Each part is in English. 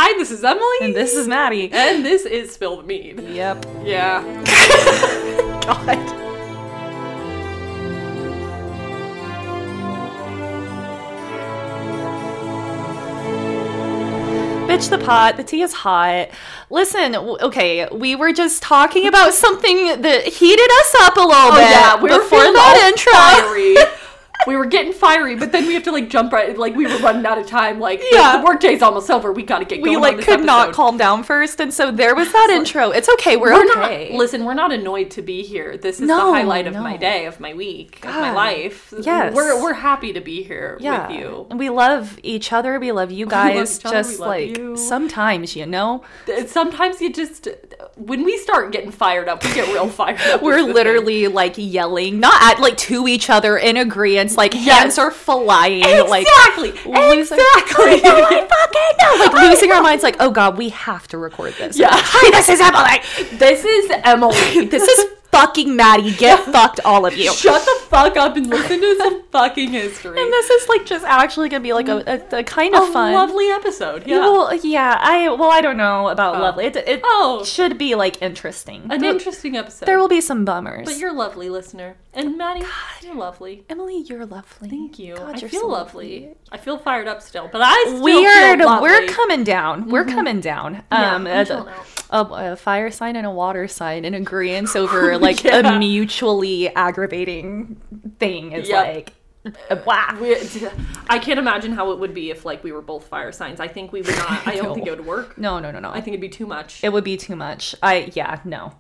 Hi, this is Emily. And this is Maddie. And this is Spill the Mead. Yep. Yeah. God. Bitch the pot, the tea is hot. Listen, okay, we were just talking about something that heated us up a little bit. Yeah, we were before feeling that all intro. fiery. We were getting fiery, but then we have to like jump right, like we were running out of time. Like the workday's almost over. We gotta get going. We like on this could episode. not calm down first, and so there was that intro. It's okay, we're okay. Not, listen, we're not annoyed to be here. This is the highlight of my day, of my week, of my life. Yes, we're happy to be here with you. And we love each other. We love you guys. We love each other, just like you. Sometimes, you know, sometimes you just when we start getting fired up, we get real fired up. We're literally like yelling, not at like to each other in agreement. Like hands are flying. Exactly. Exactly. Like losing our minds. Like, oh God, we have to record this. Yeah. Hi, this is Emily. This is Emily. This is fucking Maddie. Get fucked, all of you. Shut the fuck up and listen to some fucking history. And this is like just actually gonna be like a kind of fun, lovely episode. Yeah. Well, yeah. I don't know about lovely. It should be like interesting. An interesting episode. There will be some bummers. But you're lovely, listener. And Maddie, you're lovely. Emily, you're lovely. Thank you. God, I you're feel so lovely. I feel fired up still, but I still feel lovely. We're coming down. We're coming down. Yeah, a fire sign and a water sign in agreement over like a mutually aggravating thing is like wow. I can't imagine how it would be if like we were both fire signs. I think we would not. I don't think it would work. No. I think it'd be too much. It would be too much. No.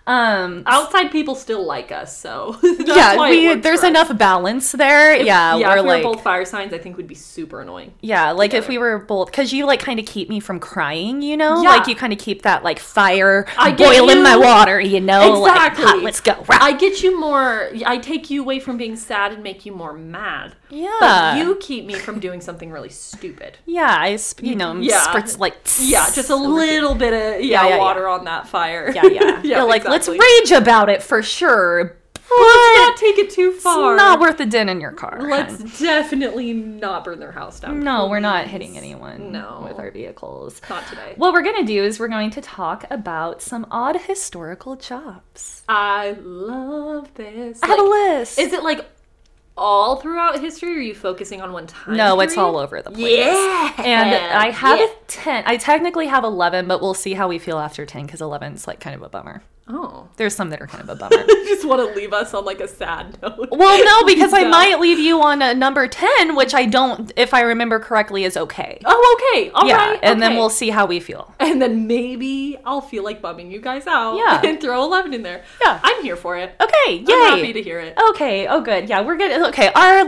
Outside people still like us, so that's why there's enough balance there. If we're we like were both fire signs, I think would be super annoying. Yeah, like if we were both, because you like kind of keep me from crying, you know, like you kind of keep that like fire boiling my water, you know, exactly. Like, let's go. I get you more. I take you away from being sad and make you more mad. Yeah, but you keep me from doing something really stupid. Yeah, spritz like just a little bit of water on that fire. Yeah, like exactly. Let's rage about it for sure. Let's not take it too far. It's not worth the dent in your car. Let's definitely not burn their house down. No, we're not hitting anyone with our vehicles. Not today. What we're going to do is we're going to talk about some odd historical jobs. I love this. I have a list. Is it like all throughout history, or are you focusing on one time? No, period? It's all over the place. Yeah. And I have 10. I technically have 11, but we'll see how we feel after 10, because 11 is like kind of a bummer. Oh. There's some that are kind of a bummer. You just want to leave us on like a sad note. Well, no, because I might leave you on a number 10, which I don't, if I remember correctly, is okay. Oh, okay. All right. And then we'll see how we feel. And then maybe I'll feel like bumming you guys out. Yeah. And throw 11 in there. Yeah. I'm here for it. Okay. Yay. I'm happy to hear it. Okay. Oh, good. Yeah, we're good. Okay. Our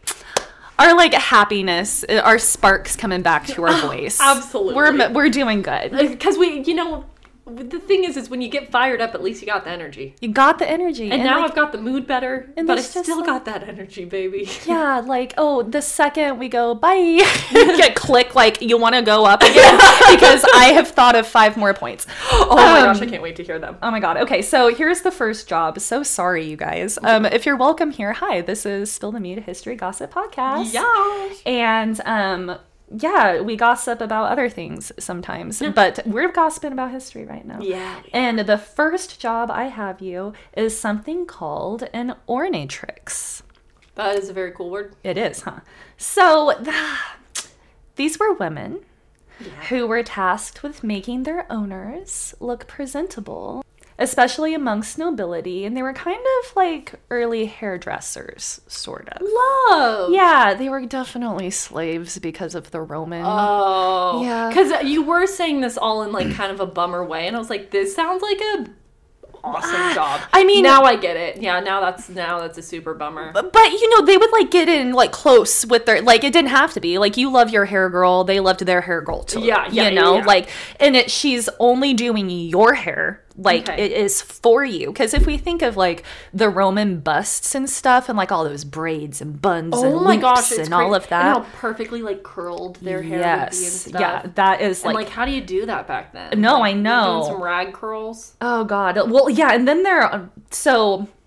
happiness, our sparks coming back to our voice. Absolutely. We're doing good. Because the thing is when you get fired up, at least you got the energy. You got the energy. And now I've got the mood better, and but I still got that energy, baby. Yeah, like, the second we go, bye, click, like, you want to go up again, because I have thought of 5 more points. Oh my gosh, I can't wait to hear them. Oh my God. Okay, so here's the first job. So sorry, you guys. If you're welcome here, hi, this is Spill the Mead, a history gossip podcast. Yeah. And, we gossip about other things sometimes, but we're gossiping about history right now. Yeah. And the first job I have you is something called an ornatrix. That is a very cool word. It is, huh? So these were women who were tasked with making their owners look presentable, especially amongst nobility, and they were kind of like early hairdressers, sort of. Love! Yeah, they were definitely slaves because of the Roman. Oh. Yeah. Because you were saying this all in like kind of a bummer way, and I was like, this sounds like a awesome job. I mean, now I get it. Yeah, now that's a super bummer. But they would like get in like close with their, like, it didn't have to be like, you love your hair girl, they loved their hair girl too. Yeah. Like, and she's only doing your hair. Like, it is for you. Because if we think of, like, the Roman busts and stuff, and, like, all those braids and buns and loops and all of that. And how perfectly, like, curled their hair would be and stuff. Yeah, that is, like... And, like, how do you do that back then? No, like, I know. Doing some rag curls? Oh, God. Well, yeah, and then so...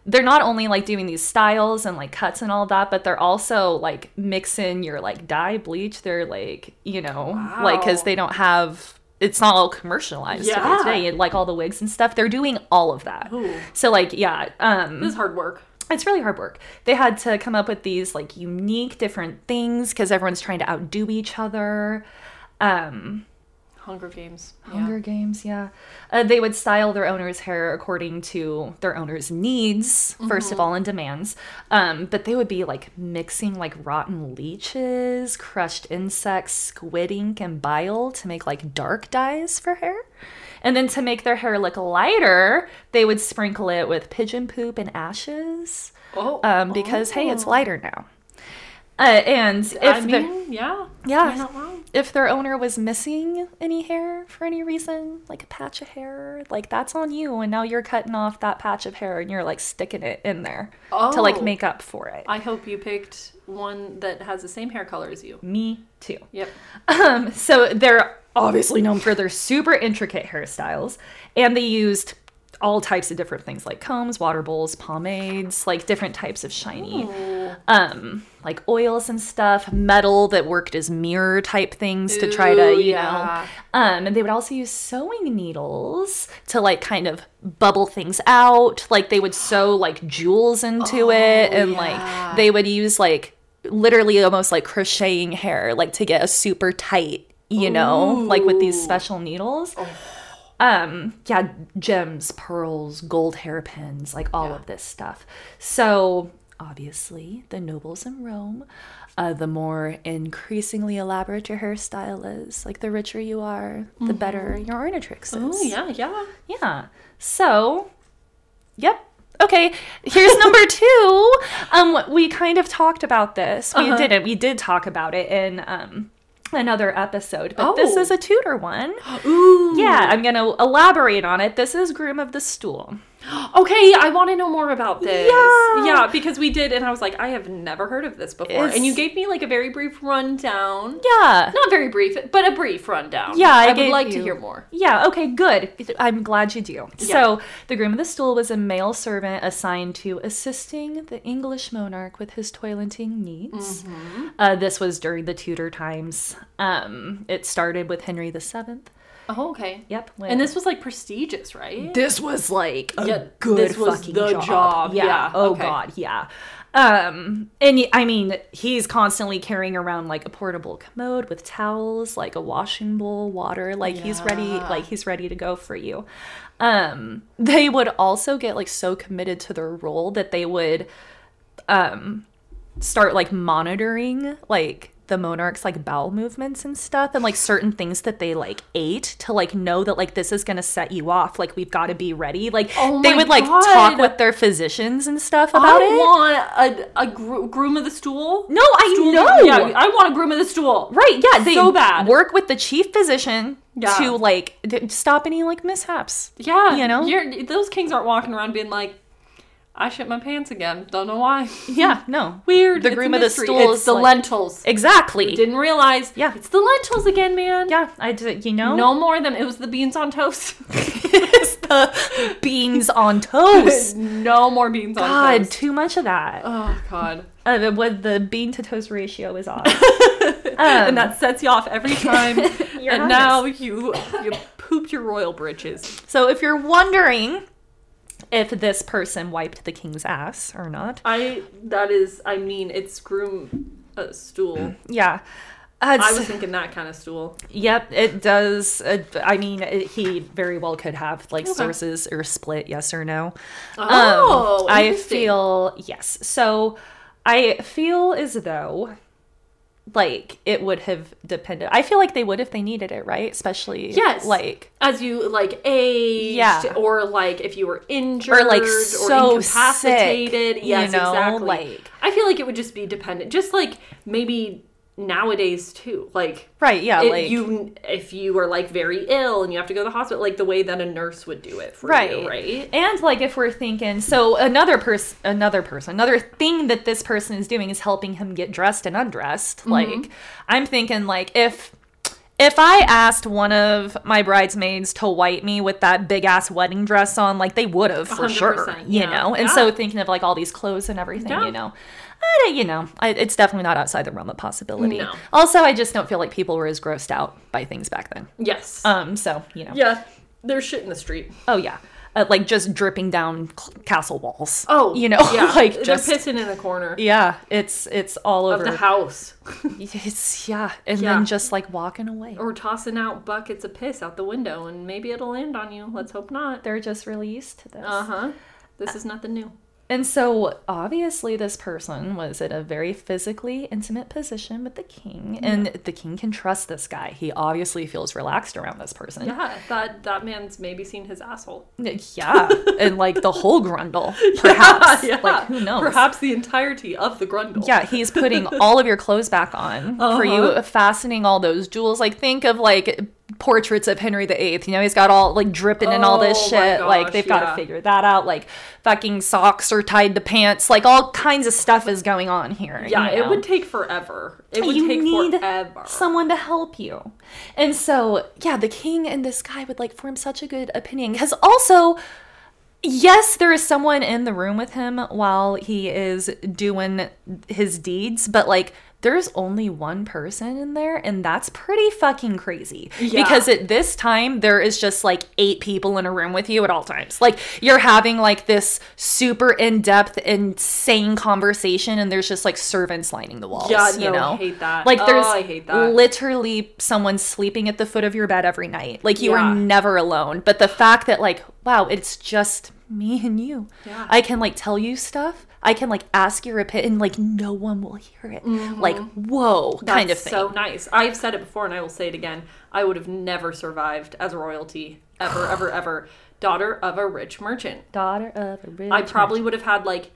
they're not only like doing these styles and like cuts and all that, but they're also like mixing your like dye, bleach. They're like, you know, like, because they don't have, it's not all commercialized today, and like all the wigs and stuff. They're doing all of that. Ooh. So like, yeah. This is hard work. It's really hard work. They had to come up with these like unique different things because everyone's trying to outdo each other. Hunger Games. Hunger Games, yeah. They would style their owner's hair according to their owner's needs, first of all, and demands. But they would be like mixing like rotten leeches, crushed insects, squid ink, and bile to make like dark dyes for hair. And then to make their hair look lighter, they would sprinkle it with pigeon poop and ashes. Because, hey, it's lighter now. And if yeah, you're not wrong. If their owner was missing any hair for any reason, like a patch of hair, like that's on you, and now you're cutting off that patch of hair and you're like sticking it in there to like make up for it. I hope you picked one that has the same hair color as you. Me too. Yep. So they're obviously known for their super intricate hairstyles, and they used all types of different things like combs, water bowls, pomades, like different types of shiny, like oils and stuff, metal that worked as mirror type things to try to, you know, and they would also use sewing needles to like kind of bubble things out. Like they would sew like jewels into it, and like they would use like literally almost like crocheting hair, like to get a super tight, you know, like with these special needles. Gems, pearls, gold hairpins, like all of this stuff. So obviously the nobles in Rome, the more increasingly elaborate your hairstyle is, like the richer you are, the better your ornatrix is. Yeah. So, yep. Okay, here's number 2. We kind of talked about this. We did talk about it in another episode, but this is a Tudor one. Ooh. Yeah, I'm gonna elaborate on it. This is Groom of the Stool. Okay, I want to know more about this. Yeah, because we did, and I was like, I have never heard of this before. And you gave me like a very brief rundown. Yeah. Not very brief, but a brief rundown. Yeah, I would like to hear more. Yeah, okay, good. I'm glad you do. Yeah. So, the Groom of the Stool was a male servant assigned to assisting the English monarch with his toileting needs. This was during the Tudor times. It started with Henry VII. Oh, okay. Yep. And this was like prestigious, right? This was like a good fucking job. Yeah. Oh, God, yeah. And I mean, he's constantly carrying around like a portable commode with towels, like a washing bowl, water, like he's ready to go for you. They would also get like so committed to their role that they would start like monitoring like the monarch's like bowel movements and stuff, and like certain things that they like ate to like know that like this is gonna set you off, like we've got to be ready. Like they would like talk with their physicians and stuff about it. I want a groom of the stool. No, I know. Yeah, I want a groom of the stool. Right? Yeah, they so bad. Work with the chief physician to like stop any like mishaps. Yeah, you know, those kings aren't walking around being like, I shit my pants again. Don't know why. Yeah, no. Weird. The Groom of the Stool is the lentils. Exactly. Didn't realize. Yeah. It's the lentils again, man. Yeah, I did, you know. No more of them. It was the beans on toast. It's the beans on toast. No more beans on toast. God, too much of that. Oh, God. The bean to toast ratio is off. And that sets you off every time. And now you pooped your royal britches. So if you're wondering if this person wiped the king's ass or not. It's groom stool. Yeah. I was thinking that kind of stool. Yep, it does. He very well could have like sources or split yes or no. Oh, I feel, yes. So I feel as though like it would have depended. I feel like they would if they needed it, right? Especially like as you like aged, or like if you were injured or like or incapacitated. Sick, yes, you know? Exactly. Like I feel like it would just be dependent, just like maybe nowadays too, like right, yeah, like if you were like very ill and you have to go to the hospital, like the way that a nurse would do it for you, right? And like if we're thinking, so another thing that this person is doing is helping him get dressed and undressed. Like I'm thinking like if if I asked one of my bridesmaids to wipe me with that big ass wedding dress on, like they would have for sure, you know? And so thinking of like all these clothes and everything, you know, it's definitely not outside the realm of possibility. No. Also, I just don't feel like people were as grossed out by things back then. Yes. So, you know. Yeah. There's shit in the street. Oh, yeah. Like just dripping down castle walls. Oh, you know, yeah. like just they're pissing in the corner. Yeah, it's all over of the house. And then just like walking away or tossing out buckets of piss out the window, and maybe it'll land on you. Let's hope not. They're just really used to this. This is nothing new. And so, obviously, this person was in a very physically intimate position with the king, and the king can trust this guy. He obviously feels relaxed around this person. Yeah, that man's maybe seen his asshole. Yeah, and like the whole grundle, perhaps. Yeah. Like, who knows? Perhaps the entirety of the grundle. Yeah, he's putting all of your clothes back on for you, fastening all those jewels. Like, think of like portraits of Henry VIII. You know, he's got all like dripping and all this shit. Gosh, like, they've got to figure that out. Like, fucking socks are tied to pants. Like, all kinds of stuff is going on here. Yeah, you know? it would take forever. It would take forever. Someone to help you. And so, yeah, the king and this guy would like form such a good opinion. Because also, yes, there is someone in the room with him while he is doing his deeds, but like, there's only one person in there, and that's pretty fucking crazy. Yeah. Because at this time, there is just like 8 people in a room with you at all times. Like, you're having like this super in-depth, insane conversation, and there's just like servants lining the walls. Yeah, you know? I hate that. Like, there's I hate that. literally someone sleeping at the foot of your bed every night. Like, you are never alone. But the fact that like, wow, it's just me and you. Yeah. I can like tell you stuff. I can like ask your opinion, like no one will hear it. Like, whoa, kind of thing. That's so nice. I've said it before and I will say it again. I would have never survived as royalty. Ever, ever, ever. Daughter of a rich merchant. Daughter of a rich I probably would have had like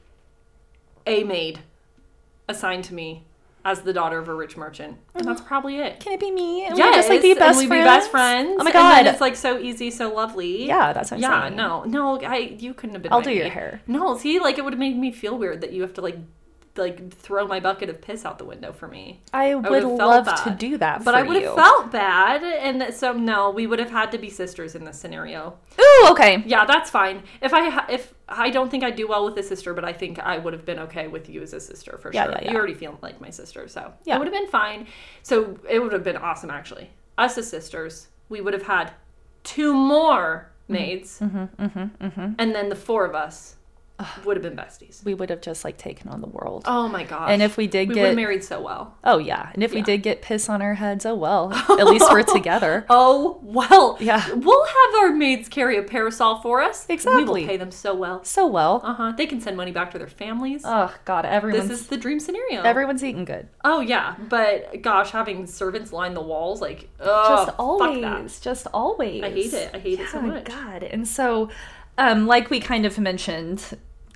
a maid assigned to me as the daughter of a rich merchant. And that's probably it. Can it be me? And we'd just like be best friends. We'd be best friends. Oh my God. And then it's like so easy, so lovely. Yeah, that's what I'm saying. No, you couldn't have been I'll do your hair. No, see, like it would have made me feel weird that you have to like throw my bucket of piss out the window for me. I would love to do that but I would have felt bad, and so no, we would have had to be sisters in this scenario. Ooh, okay. Yeah, that's fine. If I don't think I'd do well with a sister, but I think I would have been okay with you as a sister for sure. Yeah. You already feel like my sister, so it would have been fine. So it would have been awesome, actually. Us as sisters, we would have had 2 more maids, and then the 4 of us would have been besties. We would have just like taken on the world. Oh my gosh. And if we would get married so well. Oh yeah. And if we did get piss on our heads, oh well. At least we're together. Oh well. Yeah. We'll have our maids carry a parasol for us. Exactly. We will pay them so well. So well. They can send money back to their families. Oh God, this is the dream scenario. Everyone's eating good. Oh yeah. But gosh, having servants line the walls, like just always. Just always. I hate it. I hate it so much. God. And so like we kind of mentioned,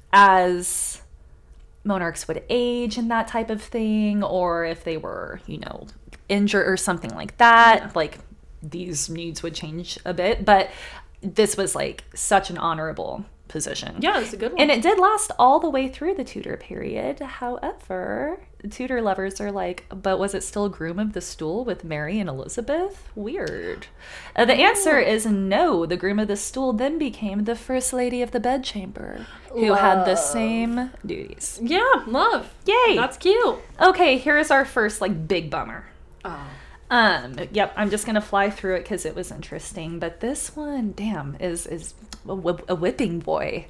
as monarchs would age and that type of thing, or if they were, injured or something like that, like these needs would change a bit. But this was like such an honorable position. Yeah, it's a good one. And it did last all the way through the Tudor period. However, Tudor lovers are like, but was it still groom of the stool with Mary and Elizabeth? Weird. The answer is no. The groom of the stool then became the first lady of the bedchamber, who had the same duties. Yeah, love. Yay. That's cute. Okay, here's our first like big bummer. Oh. Yep, I'm just gonna fly through it because it was interesting. But this one, damn, is a whipping boy.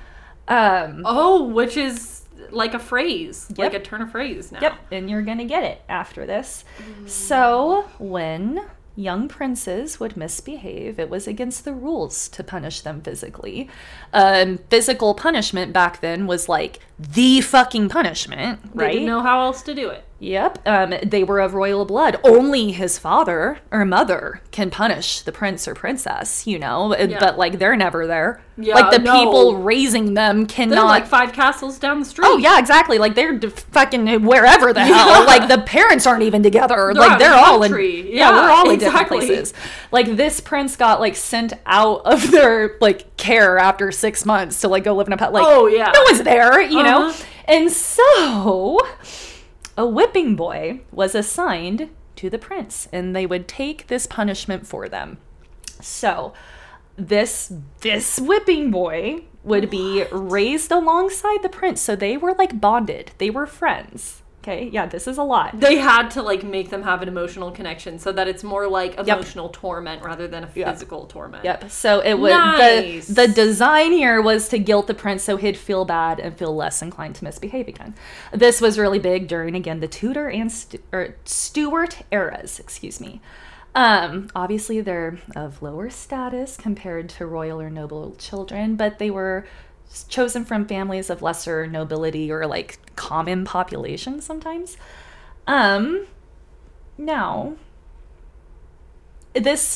Which is like a phrase, like a turn of phrase now. Yep, and you're gonna get it after this. So when young princes would misbehave, it was against the rules to punish them physically. Physical punishment back then was like the fucking punishment, right? They didn't know how else to do it. Yep. They were of royal blood. Only his father or mother can punish the prince or princess, but like they're never there. Yeah, like the people raising them cannot. They're like 5 castles down the street. Oh yeah, exactly. Like they're fucking wherever the hell. Like the parents aren't even together. They're all in. Yeah, we're all in different places. Like this prince got like sent out of their like care after 6 months to like go live in a pet. Like no one's there, you know. And so a whipping boy was assigned to the prince, and they would take this punishment for them. So this whipping boy would be raised alongside the prince. So they were like bonded. They were friends. Okay, yeah, this is a lot. They had to like make them have an emotional connection so that it's more like emotional torment rather than a physical torment. Yep. So it was the design here was to guilt the prince so he'd feel bad and feel less inclined to misbehave again. This was really big during, again, the Tudor and Stuart eras. Excuse me. Obviously, they're of lower status compared to royal or noble children, but they were chosen from families of lesser nobility or like common population sometimes. Now, this,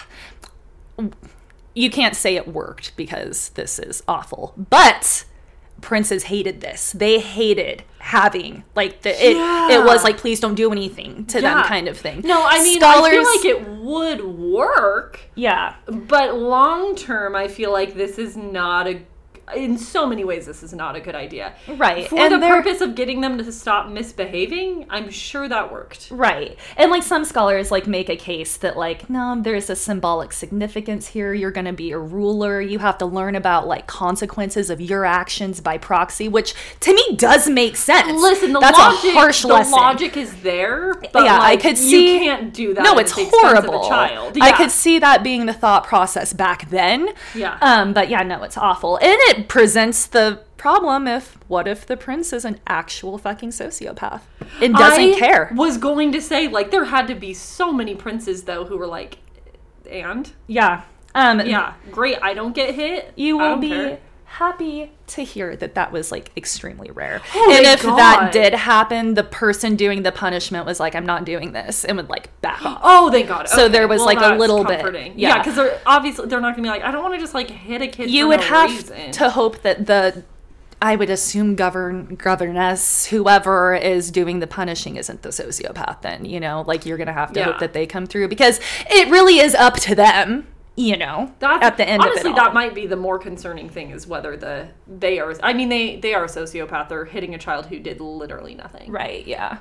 you can't say it worked because this is awful, but princes hated this. They hated having like it was like, please don't do anything to them kind of thing. No, I mean, I feel like it would work. Yeah. But long term, I feel like this is not in so many ways, this is not a good idea. Right. For the purpose of getting them to stop misbehaving, I'm sure that worked. Right. And, like, some scholars, like, make a case that, like, no, there's a symbolic significance here. You're going to be a ruler. You have to learn about, like, consequences of your actions by proxy, which, to me, does make sense. Listen, That's a harsh lesson. The logic is there, but, yeah, like, I could see, you can't do that. No, it's horrible. Of a child. Yeah. I could see that being the thought process back then. Yeah. But, yeah, no, it's awful. And it presents the problem what if the prince is an actual fucking sociopath and doesn't care? I was going to say, like, there had to be so many princes, though, who were like, and? Yeah. Yeah, great, I don't get hit. You will be happy to hear that was, like, extremely rare. Oh, and if that did happen, the person doing the punishment was like, I'm not doing this, and would, like, back off. Oh, thank God. Okay. So there was, like, a little bit. Yeah, because obviously they're not going to be like, I don't want to just, like, hit a kid you for would no have reason. To hope that I would assume governess, whoever is doing the punishing, isn't the sociopath then, you know? Like, you're going to have to hope that they come through, because it really is up to them. You know, at the end of it all. Honestly, that might be the more concerning thing, is whether they are a sociopath. They're hitting a child who did literally nothing. Right, yeah.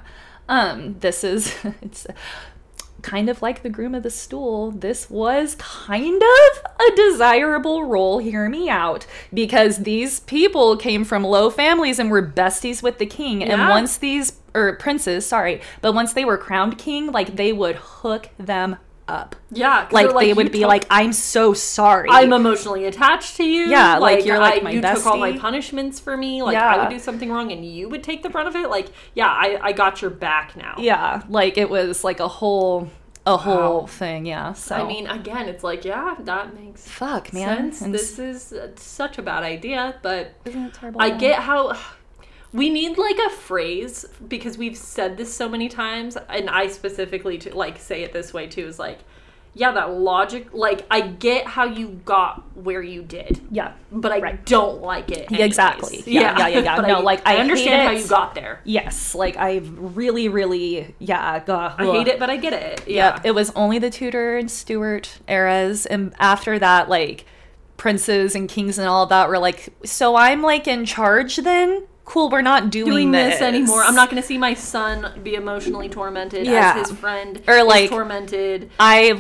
It's kind of like the groom of the stool. This was kind of a desirable role, hear me out, because these people came from low families and were besties with the king. Yeah. And once once they were crowned king, like, they would hook them up. Yeah, like they would be like, I'm so sorry, I'm emotionally attached to you. Yeah, like you're like my you bestie. took all my punishments for me. Like, I would do something wrong and you would take the brunt of it. Like, yeah, I got your back now. Yeah, like it was like a whole thing. Yeah. So I mean, again, it's like, yeah, that makes man. sense. This is such a bad idea, but isn't it terrible? I get how. We need, like, a phrase, because we've said this so many times, and I specifically, say it this way, too, is, like, yeah, that logic, like, I get how you got where you did. Yeah. But I don't like it anyways. Exactly. Yeah. But no, I understand how you got there. Yes. Like, I really, really, I hate it, but I get it. Yeah. Yep. It was only the Tudor and Stuart eras, and after that, like, princes and kings and all of that were like, so I'm, like, in charge then? Cool, we're not doing this anymore. I'm not going to see my son be emotionally tormented as his friend or like is tormented.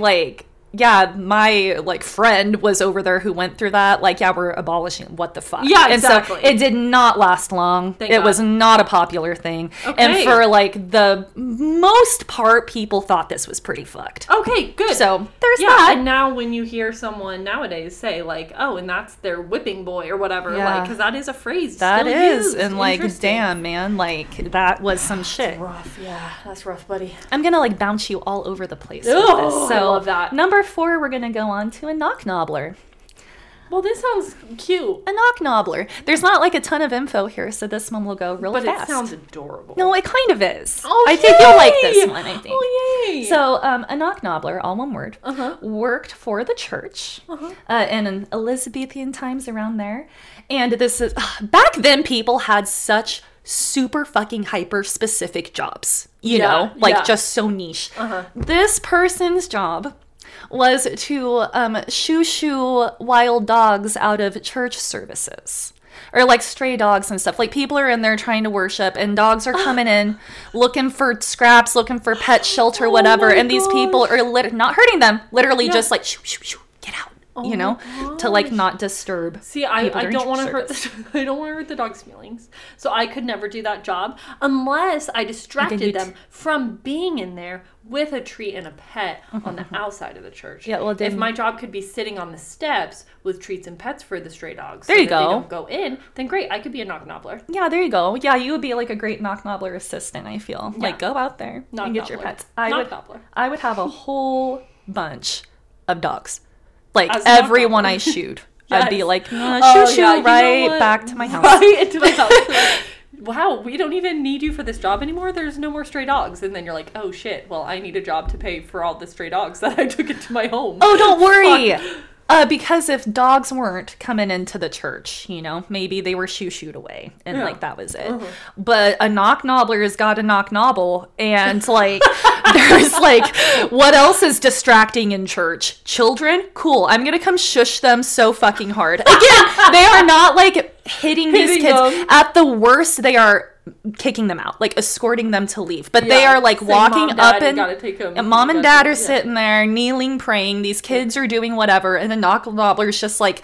My, like, friend was over there who went through that. Like, yeah, we're abolishing it. What the fuck? Yeah, exactly. And so it did not last long. Thank God. Was not a popular thing. Okay. And for, like, the most part, people thought this was pretty fucked. Okay, good. So there's that. And now when you hear someone nowadays say, like, oh, and that's their whipping boy or whatever, like, because that is a phrase that still is used. And, like, damn, man, like, that was some shit. That's rough. Yeah, that's rough, buddy. I'm gonna, like, bounce you all over the place with this. So I love that. Number 4, we're gonna go on to a knock-knobbler. Well, this sounds cute. A knock-knobbler. There's not, like, a ton of info here, so this one will go real fast. But it sounds adorable. No, it kind of is. Oh, I think you'll like this one, I think. Oh, yay! So, a knock-knobbler, all one word, worked for the church in Elizabethan times around there. And this is... back then, people had such super fucking hyper-specific jobs. You know? Like, just so niche. This person's job was to shoo wild dogs out of church services. Or like stray dogs and stuff. Like people are in there trying to worship and dogs are coming in looking for scraps, looking for pet shelter, whatever. And these people are not hurting them. Literally just like, shoo, shoo, shoo, get out. You know, to like not disturb. See, I don't want to hurt. I don't want to hurt the dog's feelings, so I could never do that job unless I distracted them from being in there with a treat and a pet on the outside of the church. Yeah, well, if my job could be sitting on the steps with treats and pets for the stray dogs, there you go. They don't go in. Then great, I could be a knock-knobbler. Yeah, there you go. Yeah, you would be like a great knock-knobbler assistant. I feel like go out there and get your pets. I would have a whole bunch of dogs. Like everyone I shooed, I'd be like, back to my house. Right into my house. Wow, we don't even need you for this job anymore. There's no more stray dogs. And then you're like, oh shit, well, I need a job to pay for all the stray dogs that I took into my home. Oh, don't worry. Because if dogs weren't coming into the church, you know, maybe they were shooed away and like that was it. But a knock-knobbler has got a knock-nobble and like there's like, what else is distracting in church? Children? Cool. I'm going to come shush them so fucking hard. Again, they are not like hitting these kids. At the worst, they are kicking them out, like escorting them to leave. But they are like walking up and mom and dad are sitting there kneeling, praying. These kids are doing whatever. And the knock-knobbler's just like,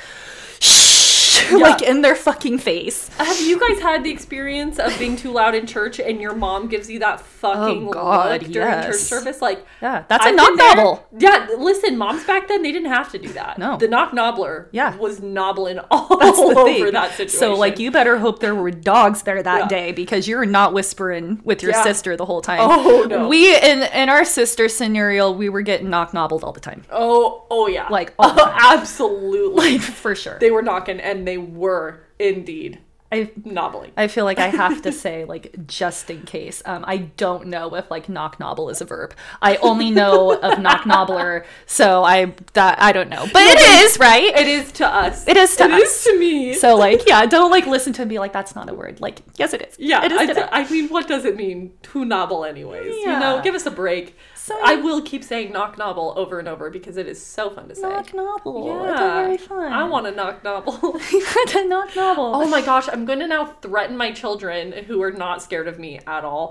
shh, like in their fucking face. Have you guys had the experience of being too loud in church and your mom gives you that fucking look during church service? Like, that's a knock-nobble. Yeah, listen, moms back then, they didn't have to do that. No. The knock-knobbler was knobbling all over that situation. So, like, you better hope there were dogs there that day because you're not whispering with your sister the whole time. Oh, no. We, in our sister scenario, we were getting knock-nobbled all the time. Oh yeah. Like, all the time. Absolutely. Like, for sure. They were knocking, and they were indeed knobbling. I feel like I have to say, like, just in case. I don't know if like knock-nobble is a verb. I only know of knock-knobbler, so I don't know. But it is, right? It is to us. It is to us. It is to me. So like, yeah, don't like listen to and be like, that's not a word. Like, yes, it is. Yeah, it is. I mean, what does it mean to nobble anyways? Yeah. You know, give us a break. So I will keep saying knock-nobble over and over because it is so fun to say. Knock-nobble. Yeah. It's very fun. I want a knock-nobble. You want a knock-nobble. Oh my gosh, I'm going to now threaten my children who are not scared of me at all.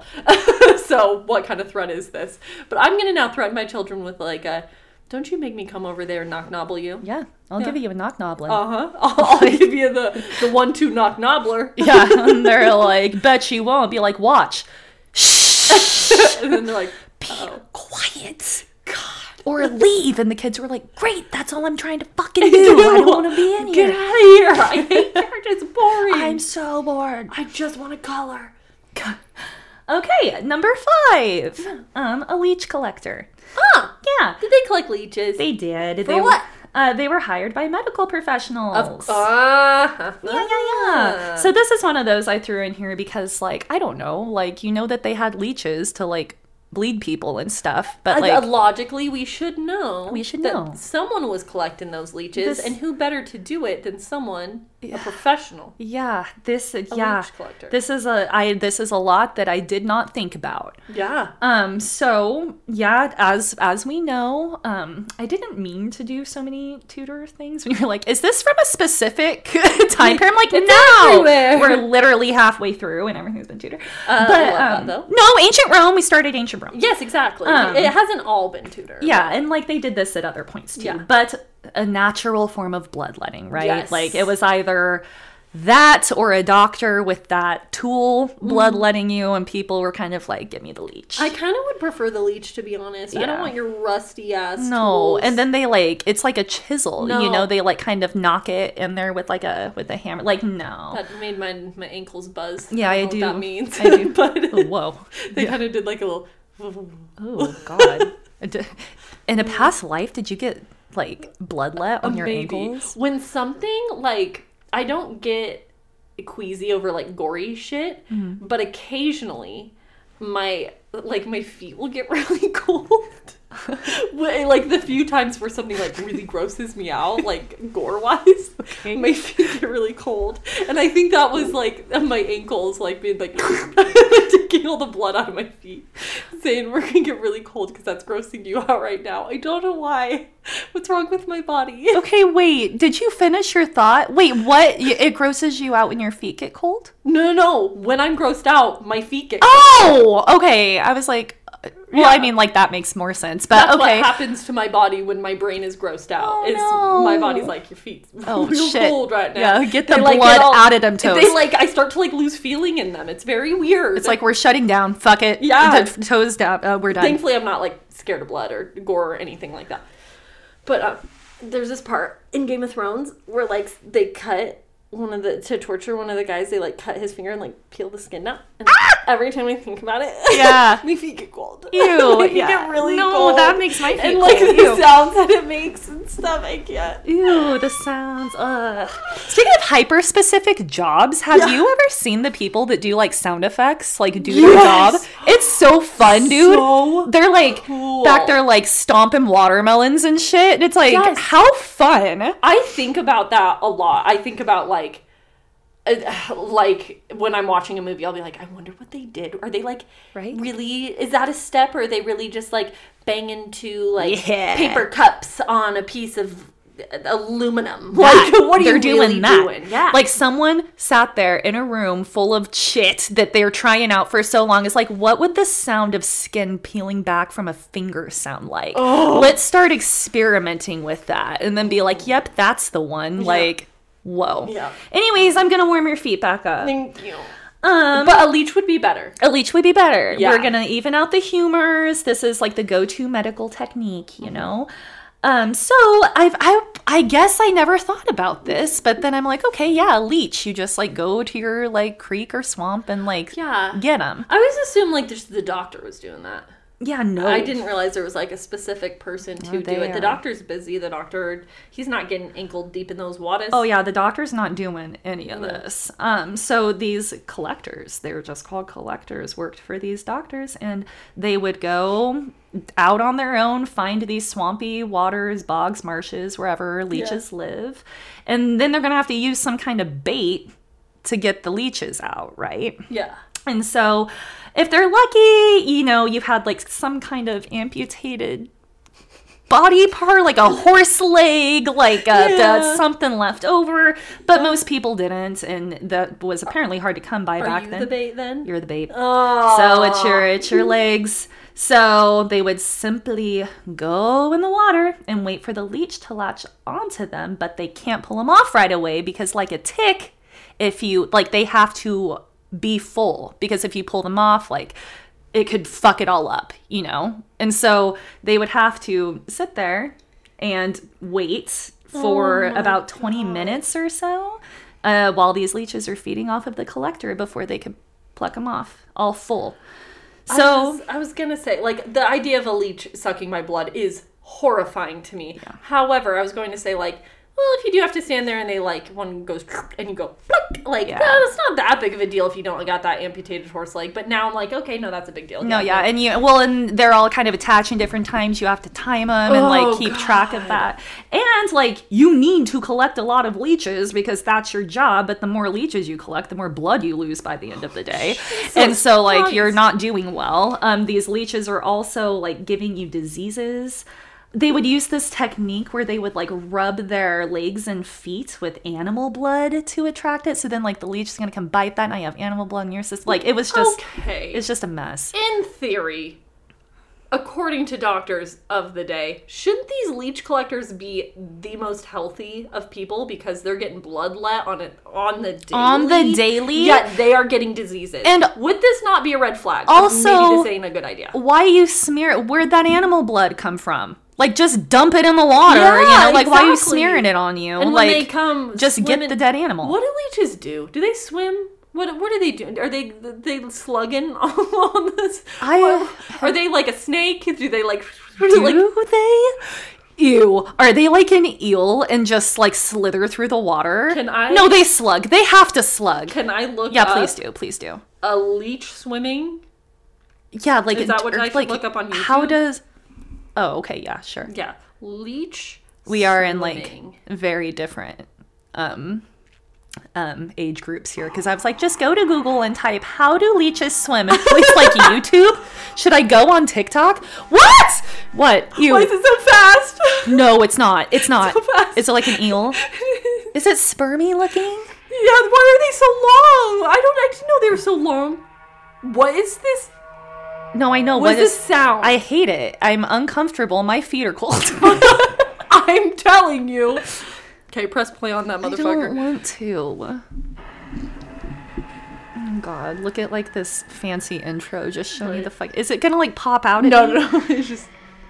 So what kind of threat is this? But I'm going to now threaten my children with like a, don't you make me come over there and knock-nobble you. Yeah, I'll give you a knock-nobbling. I'll give you the 1-2 knock-nobbler. Yeah, and they're like, bet you won't. Be like, watch. Shh. And then they're like, quiet. God. Or leave. And the kids were like, great, that's all I'm trying to fucking do. I don't want to be in here. Get out of here. I hate church. It's boring. I'm so bored. I just want to color. Okay, number 5. A leech collector. Yeah. Did they collect leeches? They did. For what? They were hired by medical professionals. Yeah. So this is one of those I threw in here because, like, I don't know, like, you know that they had leeches to, like, bleed people and stuff, but like logically we should know that someone was collecting those leeches, and who better to do it than someone a professional. Leech collector. This is a lot that I did not think about. So as we know, I didn't mean to do so many tutor things. When you're like, is this from a specific time period? I'm like, no, we're literally halfway through and everything's been tutored. No, ancient Rome. We started ancient Rome. Yes, exactly. It hasn't all been tutored. Yeah, and like they did this at other points too. But a natural form of bloodletting, right? Yes. Like it was either that or a doctor with that tool bloodletting you, and people were kind of like, give me the leech. I kind of would prefer the leech, to be honest. I don't want your rusty ass tools. And then they like, it's like a chisel, you know, they like kind of knock it in there with like with a hammer. Like, no. That made my ankles buzz. Yeah, I do. What that means. I do. But whoa. They kind of did like a little... Oh, God. In a past life, did you get like bloodlet on your ankles? When something like, I don't get queasy over like gory shit, but occasionally my feet will get really cold. Like the few times where something like really grosses me out, like gore wise, my feet get really cold, and I think that was like my ankles like being like to sucking all the blood out of my feet, saying we're gonna get really cold because that's grossing you out right now. I don't know why. What's wrong with my body? Okay, wait. Did you finish your thought? Wait, what? It grosses you out when your feet get cold? No. When I'm grossed out, my feet get cold. Oh, okay. I was like, well, I mean, like, that makes more sense, but that's okay. what happens to my body when my brain is grossed out. My body's like, your feet's real cold right now. Yeah, get the blood out of them toes. I start to, lose feeling in them. It's very weird. It's like, we're shutting down. Fuck it. Yeah. The toes down. We're done. Thankfully, I'm not, scared of blood or gore or anything like that. But there's this part in Game of Thrones where, they cut to torture one of the guys, they cut his finger and peel the skin out. And every time I think about it, my feet get cold. Ew, my feet get really cold. No, that makes my feet and cold. The sounds that it makes and stuff, I can't. Ew, the sounds. Speaking of hyper specific jobs, have you ever seen the people that do sound effects, do their job? It's so fun, dude. So they're cool. Back there stomping watermelons and shit. And it's how fun. I think about that a lot. I think about when I'm watching a movie, I'll be like, I wonder what they did. Are they really, is that a step, or are they really just banging two paper cups on a piece of aluminum? What are you really doing? Yeah. Someone sat there in a room full of shit that they're trying out for so long. It's what would the sound of skin peeling back from a finger sound like? Oh. Let's start experimenting with that and then be yep, that's the one. Yeah. Whoa. Yeah. Anyways, I'm gonna warm your feet back up. Thank you. But a leech would be better. A leech would be better. Yeah. We're gonna even out the humors. This is the go-to medical technique, you know? So I guess I never thought about this, but then I'm okay, yeah, a leech. You just go to your creek or swamp and get them. I always assumed just the doctor was doing that. Yeah, no. I didn't realize there was a specific person to do it. The doctor's busy. The doctor, he's not getting ankle deep in those waters. Oh yeah, the doctor's not doing any of this. So these collectors, they were just called collectors, worked for these doctors, and they would go out on their own, find these swampy waters, bogs, marshes, wherever leeches live. And then they're going to have to use some kind of bait to get the leeches out, right? Yeah. And so if they're lucky, you've had some kind of amputated body part, a horse leg, something left over, but most people didn't, and that was apparently hard to come by back then. Are you the bait then? You're the bait. Oh. So it's your legs. So they would simply go in the water and wait for the leech to latch onto them, but they can't pull them off right away because a tick, if you, they have to be full, because if you pull them off, it could fuck it all up, And so they would have to sit there and wait for about 20 minutes or so while these leeches are feeding off of the collector before they could pluck them off all full. So I was gonna say, the idea of a leech sucking my blood is horrifying to me. Yeah. However, I was going to say, well, if you do have to stand there and they one goes and you go it's not that big of a deal if you don't got that amputated horse leg. But now I'm okay, no, that's a big deal. No, yeah, and they're all kind of attached in different times. You have to time them and keep track of that. And you need to collect a lot of leeches because that's your job. But the more leeches you collect, the more blood you lose by the end of the day. And so you're not doing well. These leeches are also giving you diseases. They would use this technique where they would rub their legs and feet with animal blood to attract it. So then the leech is going to come bite that. Now you have animal blood in your system. It was just, it's just a mess. In theory, according to doctors of the day, shouldn't these leech collectors be the most healthy of people because they're getting bloodlet on the daily? On the daily? Yet they are getting diseases. And would this not be a red flag? Also, maybe this ain't a good idea. Why you smear? Where'd that animal blood come from? Just dump it in the water, exactly. Why are you smearing it on you? And when they come just get the dead animal. What do leeches do? Do they swim? What are they doing? Are they slugging on this? Are they like a snake? Do they do they? Ew. Are they an eel and just slither through the water? Can I? No, they slug. They have to slug. Can I look Yeah, up please do. A leech swimming? Yeah, is that what I should look up on YouTube? How does... Oh, okay, yeah, sure. Yeah. Leech We are swimming. in very different age groups here, because I was like, just go to Google and type how do leeches swim, and please like YouTube. Should I go on TikTok? What Why is it so fast? No, it's not so fast. Is it like an eel? Is it spermy looking? Yeah, why are they so long? I don't actually know they were so long. What is this? No, I know. What is this sound? I hate it. I'm uncomfortable. My feet are cold. I'm telling you. Okay, press play on that motherfucker. I don't want to. Oh God, look at like this fancy intro. Just show me the fuck. Is it gonna like pop out? No. It's just.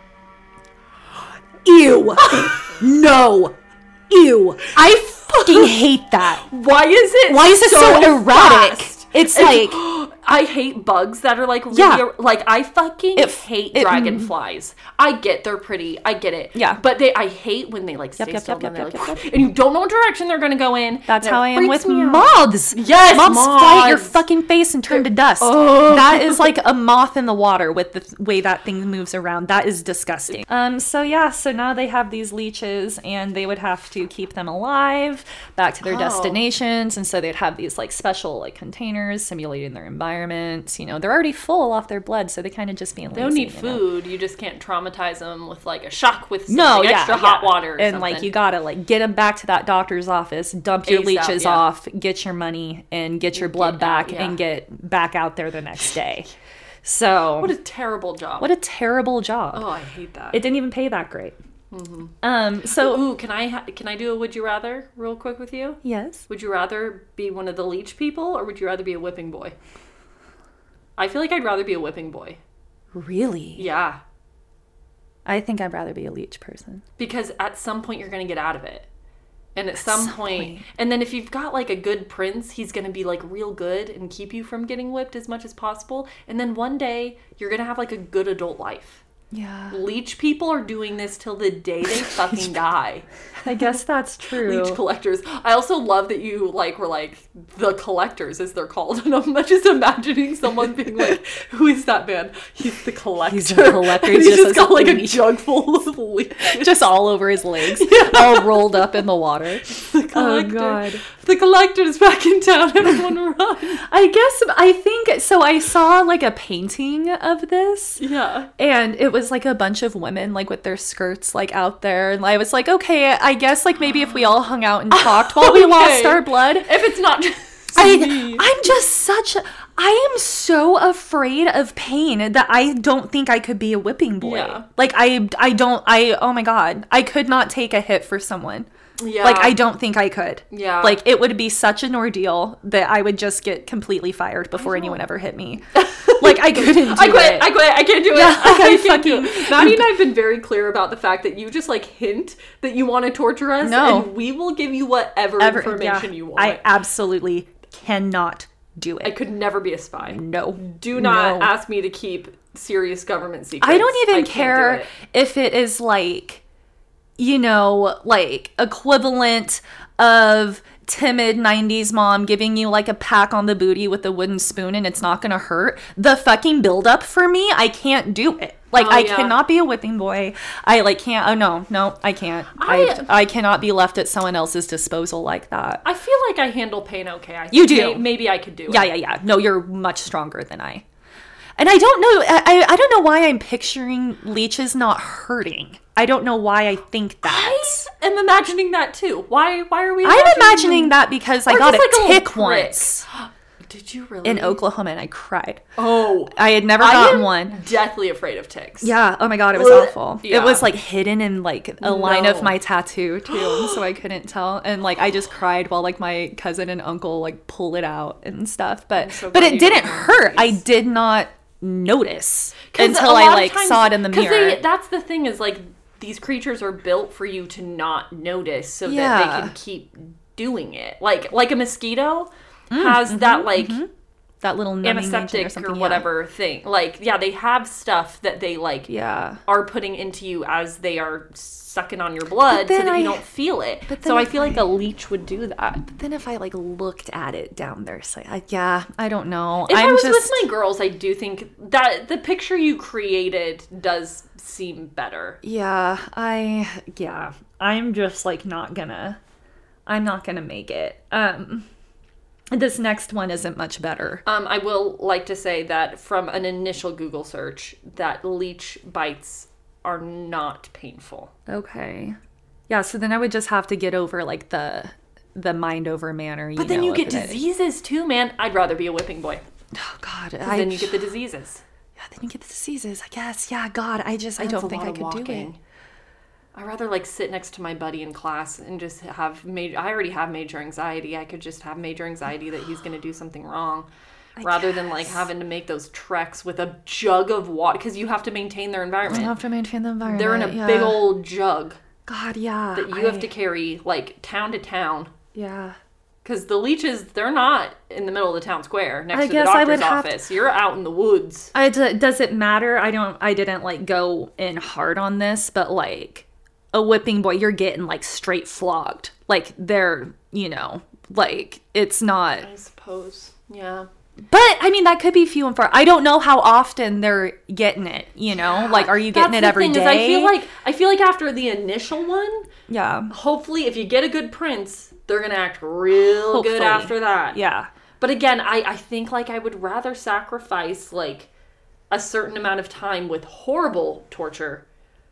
Ew. No. Ew. I fucking hate that. Why is it so erratic? Fast? It's like I hate bugs that are like really like I fucking hate dragonflies. I get they're pretty. I get it. Yeah. But I hate when they like stay still and you don't know what direction they're gonna go in. That's how I am with moths. Yes, moths fly at your fucking face and turn to dust. Oh. That is like a moth in the water with the way that thing moves around. That is disgusting. So now they have these leeches and they would have to keep them alive back to their destinations, and so they'd have these like special like containers simulating their environment. You know, they're already full off their blood, so they kind of just being lazy. They don't need food. You just can't traumatize them with like a shock with extra hot water or and something. Like you gotta like get them back to that doctor's office, dump your leeches off, get your money and get your blood back and get back out there the next day. So what a terrible job. Oh, I hate that. It didn't even pay that great. Mm-hmm. Can I do a would you rather real quick with you? Yes. Would you rather be one of the leech people, or would you rather be a whipping boy? I feel like I'd rather be a whipping boy. Really? Yeah. I think I'd rather be a leech person. Because at some point you're going to get out of it. And at some point. And then if you've got like a good prince, he's going to be like real good and keep you from getting whipped as much as possible. And then one day you're going to have like a good adult life. Yeah. Leech people are doing this till the day they fucking die. I guess that's true. Leech collectors. I also love that you like were like the collectors, as they're called. And I'm just imagining someone being like, "Who is that man? He's the collector." He's a collector. He's just got like a jug full of leeches, just all over his legs, all rolled up in the water. The collector. Oh God. The collector's back in town. Everyone run. I think so. I saw like a painting of this. Yeah. And it was like a bunch of women like with their skirts like out there, and I was like, okay, I guess like maybe if we all hung out and talked while we lost our blood. If it's not just I am so afraid of pain that I don't think I could be a whipping boy. Yeah. Like oh my God, I could not take a hit for someone. Yeah. Like, I don't think I could. Yeah. Like, it would be such an ordeal that I would just get completely fired before anyone ever hit me. Like, I couldn't do it. I quit. I can't do it. Yeah, I can't do it. Maddie and I have been very clear about the fact that you just, like, hint that you want to torture us. No. And we will give you whatever information you want. I absolutely cannot do it. I could never be a spy. No. Do not ask me to keep serious government secrets. I don't even care if it is, like, you know, like, equivalent of timid 90s mom giving you, like, a pack on the booty with a wooden spoon and it's not gonna hurt. The fucking buildup for me, I can't do it. Like, I cannot be a whipping boy. I, like, can't. Oh, no, I can't. I cannot be left at someone else's disposal like that. I feel like I handle pain okay. You do. Maybe I could do it. Yeah. No, you're much stronger than I. And I don't know, I don't know why I'm picturing leeches not hurting. I don't know why I think that. I am imagining that too. Why are we I'm imagining that because I got a tick once. Did you really? In Oklahoma, and I cried. Oh. I had never gotten one. Deathly afraid of ticks. Yeah. Oh my God, it was awful. Yeah. It was like hidden in like a line of my tattoo too, so I couldn't tell. And like I just cried while like my cousin and uncle like pull it out and stuff. But it didn't hurt. I did not notice until I like saw it in the mirror. That's the thing is like these creatures are built for you to not notice so that they can keep doing it. Like a mosquito has that like that little antiseptic or whatever thing. Like they have stuff that they like are putting into you as they are sucking on your blood so that you don't feel it. So I feel like a leech would do that. But then if I like looked at it down there, so I don't know. If I was with my girls, I do think that the picture you created does seem better. I'm just like not gonna I'm not going to make it. This next one isn't much better. I will like to say that from an initial Google search, that leech bites are not painful. Okay. Yeah, so then I would just have to get over, like, the mind over manner. But then you get diseases too, man. I'd rather be a whipping boy. Oh, God. Then you get the diseases. Yeah, then you get the diseases, I guess. Yeah, God, I don't think I could do it. I'd rather, like, sit next to my buddy in class and just have I already have major anxiety. I could just have major anxiety that he's going to do something wrong. Rather than, like, having to make those treks with a jug of water. Because you have to maintain their environment. You have to maintain the environment. They're in a big old jug. God, yeah. That you have to carry, like, town to town. Yeah. Because the leeches, they're not in the middle of the town square next to the doctor's office. You're out in the woods. Does it matter? I didn't, like, go in hard on this, but, like, a whipping boy, you're getting, like, straight flogged. Like, they're, like, it's not... I suppose. Yeah. But, I mean, that could be few and far. I don't know how often they're getting it, Yeah. Like, are you getting it every day? I feel like after the initial one, yeah. Hopefully, if you get a good prince, they're going to act real good after that. Yeah. But again, I think, like, I would rather sacrifice, like, a certain amount of time with horrible torture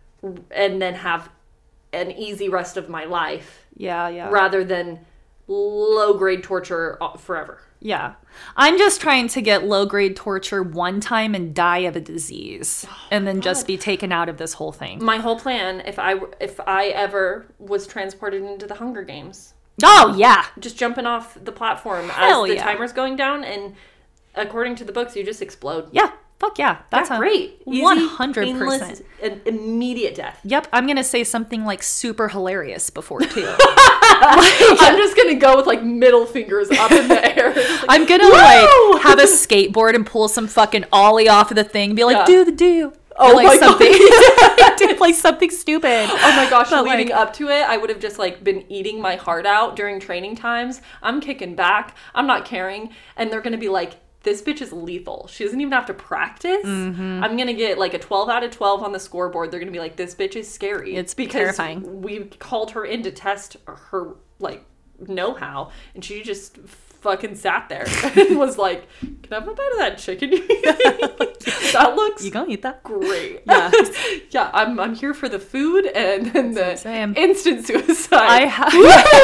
and then have an easy rest of my life. Yeah. Rather than low-grade torture forever. Yeah. I'm just trying to get low-grade torture one time and die of a disease. And then just be taken out of this whole thing. My whole plan, if I ever was transported into the Hunger Games. Oh, yeah. Just jumping off the platform as the timer's going down. And according to the books, you just explode. Yeah. Fuck yeah. That's great. Easy, 100%. Painless, immediate death. Yep. I'm going to say something, like, super hilarious before, too. I'm just going to go with, like, middle fingers up in the air. Like, I'm going to, like, have a skateboard and pull some fucking ollie off of the thing. Be like, do the do. Oh, like, my something. God. Do, like, something stupid. Oh, my gosh. But leading up to it, I would have just, like, been eating my heart out during training times. I'm kicking back. I'm not caring. And they're going to be like, this bitch is lethal. She doesn't even have to practice. Mm-hmm. I'm going to get, like, a 12 out of 12 on the scoreboard. They're going to be like, this bitch is scary. It's terrifying. Because we called her in to test her, like, know-how. And she just fucking sat there and was like, can I have a bite of that chicken? That looks... You gonna eat that? Great. Yeah. Yeah, I'm here for the food and the instant suicide. I have...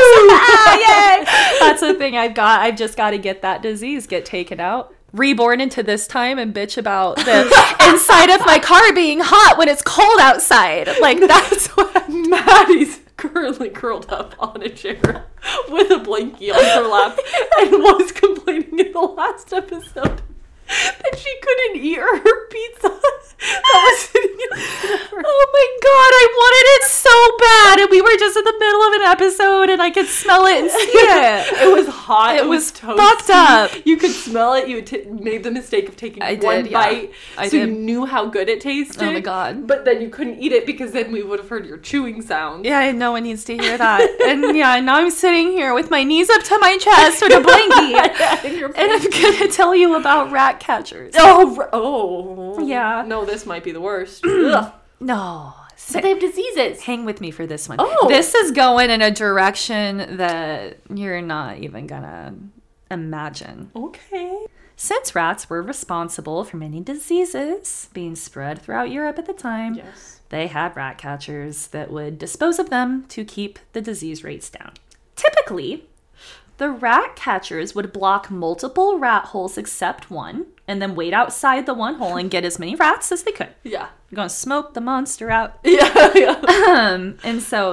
Yay! That's the thing I've just got to get that disease, get taken out. Reborn into this time and bitch about the inside of my car being hot when it's cold outside. Like, that's what... Maddie's currently curled up on a chair with a blankie on her lap and was complaining in the last episode that she couldn't eat her pizza that was sitting in front of her. Oh my God, I wanted it so bad, and we were just in the middle of an episode, and I could smell it and see it. It was hot. It was toasty. Fucked up. You could smell it. You made the mistake of taking one bite, you knew how good it tasted. Oh my God. But then you couldn't eat it because then we would have heard your chewing sound. Yeah, no one needs to hear that. And yeah, now I'm sitting here with my knees up to my chest with a blankie, and I'm gonna tell you about rat catchers. Oh, yeah. No, this might be the worst. Ugh. No. But they have diseases. Hang with me for this one. Oh. This is going in a direction that you're not even gonna imagine. Okay. Since rats were responsible for many diseases being spread throughout Europe at the time, yes, they had rat catchers that would dispose of them to keep the disease rates down. Typically, the rat catchers would block multiple rat holes except one, and then wait outside the one hole and get as many rats as they could. Yeah. You're gonna smoke the monster out. Yeah. And so,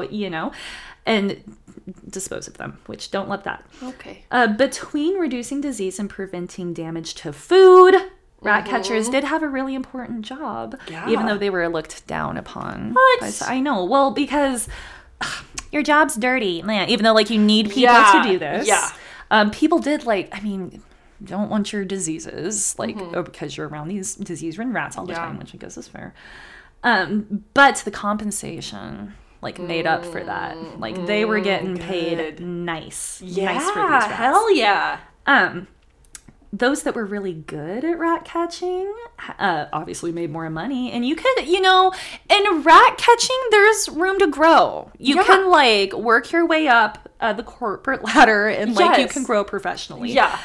and dispose of them, which don't love that. Okay. Between reducing disease and preventing damage to food, rat catchers did have a really important job, even though they were looked down upon. What? I know. Well, because your job's dirty. Yeah, even though, like, you need people to do this. Yeah. People did, don't want your diseases, because you're around these disease-ridden rats all the time, which I guess is fair. But the compensation, made up for that. They were getting paid nice. Yeah, nice for these rats. Hell yeah. Those that were really good at rat catching obviously made more money. And you could, in rat catching, there's room to grow. You can, work your way up the corporate ladder and like you can grow professionally. Yeah.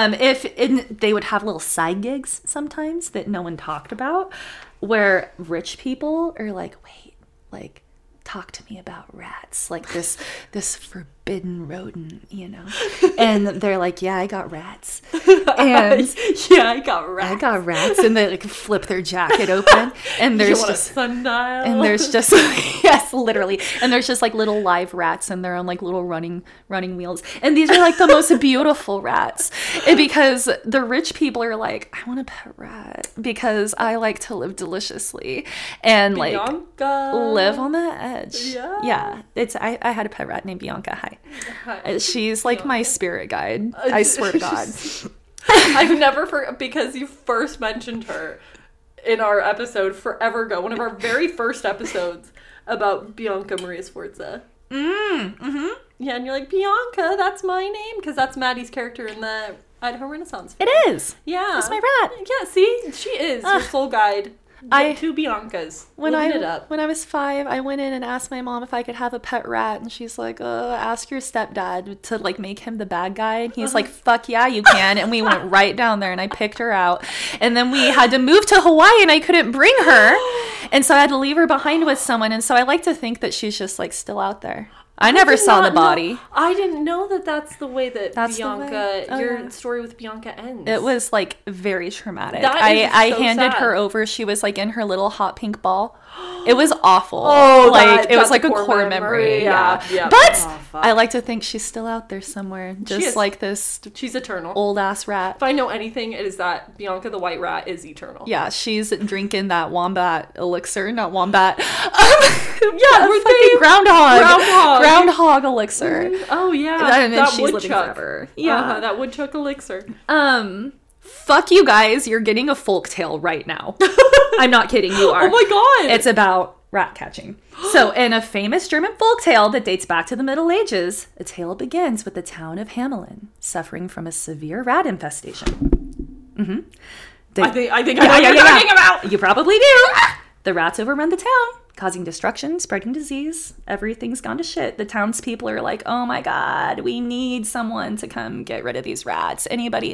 They would have little side gigs sometimes that no one talked about, where rich people are like, wait, like, talk to me about rats, like this forbidden rodent, you know. And they're like, yeah, I got rats. And yeah, I got rats. And they like flip their jacket open, and there's just a sundial. And there's just yes, literally. And there's just like little live rats, and they're on like little running wheels. And these are like the most beautiful rats. And because the rich people are like, I want a pet rat because I like to live deliciously and Bianca. like live on the edge. Yeah. I had a pet rat named Bianca. Hi. She's like my spirit guide. I swear to God. I've never because you first mentioned her in our episode forever ago, one of our very first episodes about Bianca Maria Sforza. Mm-hmm. Yeah, and you're like, Bianca, that's my name, because that's Maddie's character in the Idaho Renaissance film. It is. Yeah. That's my rat. Yeah, see? She is your soul guide. Two Biancas. When I was 5, I went in and asked my mom if I could have a pet rat, and she's like, ask your stepdad to like make him the bad guy. And he's like, fuck yeah, you can. And we went right down there, and I picked her out. And then we had to move to Hawaii, and I couldn't bring her. And so I had to leave her behind with someone. And so I like to think that she's just like still out there. I never saw the body. I didn't know that that's the way that Bianca, your story with Bianca ends. It was like very traumatic. I handed her over. She was like in her little hot pink ball. It was awful. Oh, like it was like a core memory. Yeah. But I like to think she's still out there somewhere. Just like this. She's eternal. Old ass rat. If I know anything, it is that Bianca the white rat is eternal. Yeah, she's drinking that wombat elixir, not wombat. We're fucking groundhog elixir. Oh yeah, and then she's living forever. Yeah, that woodchuck elixir. Fuck you guys, you're getting a folk tale right now. I'm not kidding, you are. Oh my god. It's about rat catching. So, in a famous German folk tale that dates back to the Middle Ages, a tale begins with the town of Hamelin suffering from a severe rat infestation. Mm-hmm. I think I know what you're talking about. You probably do. The rats overrun the town, causing destruction, spreading disease. Everything's gone to shit. The townspeople are like, oh my god, we need someone to come get rid of these rats. Anybody.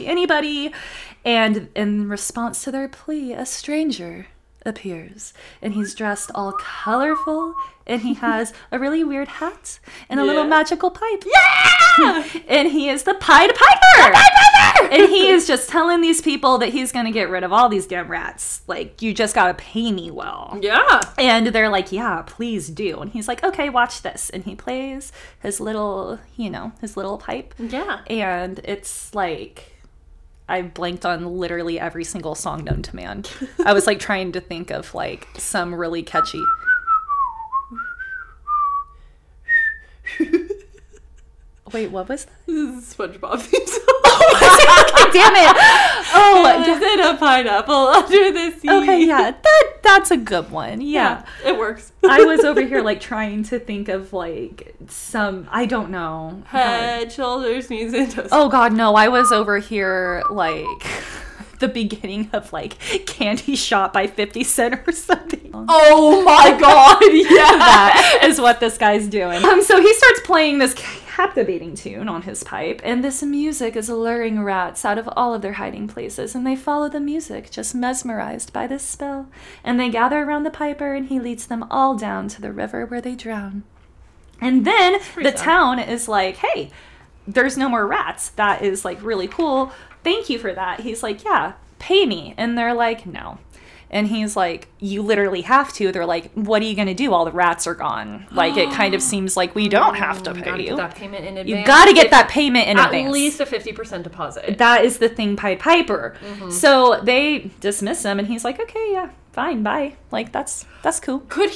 And in response to their plea, a stranger appears. And he's dressed all colorful, and he has a really weird hat and a little magical pipe. Yeah! And he is the Pied Piper! And he is just telling these people that he's going to get rid of all these damn rats. Like, you just got to pay me well. Yeah. And they're like, yeah, please do. And he's like, okay, watch this. And he plays his little, his little pipe. Yeah. And it's like, I blanked on literally every single song known to man. I was like trying to think of like some really catchy. Wait, what was that? This is SpongeBob theme song. Oh, damn it! Oh, is it a pineapple under the sea? Okay, yeah, that's a good one. Yeah, it works. I was over here like trying to think of like some, I don't know, head, shoulders, knees, and toes. Oh God, no! I was over here like the beginning of like Candy Shop by 50 Cent or something. Oh my God! Yeah, that is what this guy's doing. So he starts playing this captivating tune on his pipe, and this music is luring rats out of all of their hiding places, and they follow the music, just mesmerized by this spell, and they gather around the piper, and he leads them all down to the river where they drown. And then the town is like, hey, there's no more rats. That is like really cool. Thank you for that. He's like, yeah, pay me. And they're like, no. And he's like, you literally have to. They're like, what are you going to do? All the rats are gone. Like, it kind of seems like we don't have to pay you. Get that payment in advance. You got to get that payment in advance. At least a 50% deposit. That is the thing, Pied Piper. Mm-hmm. So they dismiss him, and he's like, okay, yeah, fine, bye. Like, that's cool. Could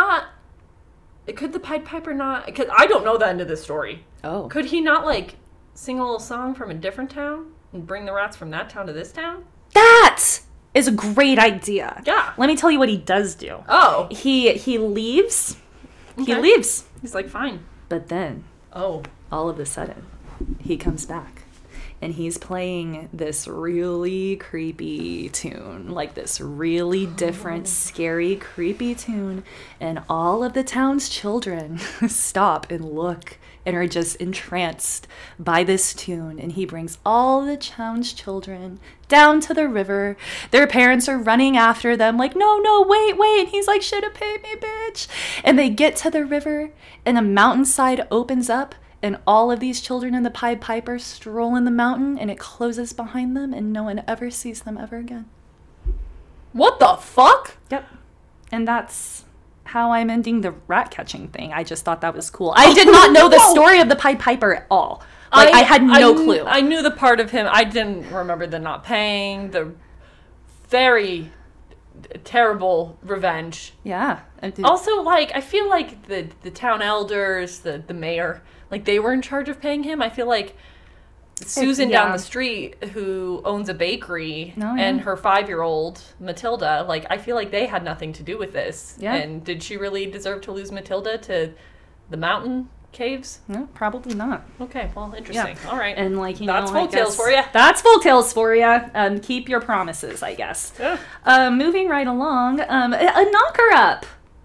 the Pied Piper not, because I don't know the end of this story. Oh. Could he not, like, sing a little song from a different town and bring the rats from that town to this town? That is a great idea. Yeah. Let me tell you what he does do. Oh. He leaves. Okay. He leaves. He's like, fine. But then, all of a sudden, he comes back. and he's playing this really creepy tune, like this really different, scary, creepy tune, and all of the town's children stop and look and are just entranced by this tune. And he brings all the town's children down to the river. Their parents are running after them like, no, wait. And he's like, should have paid me, bitch. And they get to the river, and a mountainside opens up, and all of these children in the Pied Piper stroll in the mountain, and it closes behind them, and no one ever sees them ever again. What the fuck? Yep. And that's how I'm ending the rat catching thing. I just thought that was cool. I did not know the story of the Pied Piper at all. Like, I had no clue. I knew the part of him. I didn't remember the not paying, the very terrible revenge. Yeah. Also, like, I feel like the town elders, the mayor, like, they were in charge of paying him. I feel like Susan down the street, who owns a bakery, and her 5-year-old, Matilda, like, I feel like they had nothing to do with this. Yeah. And did she really deserve to lose Matilda to the mountain caves? No, probably not. Okay, well, interesting. Yeah. All right. And, like, that's folktales for you. That's folktales for you. Keep your promises, I guess. Yeah. Moving right along, a knocker-up.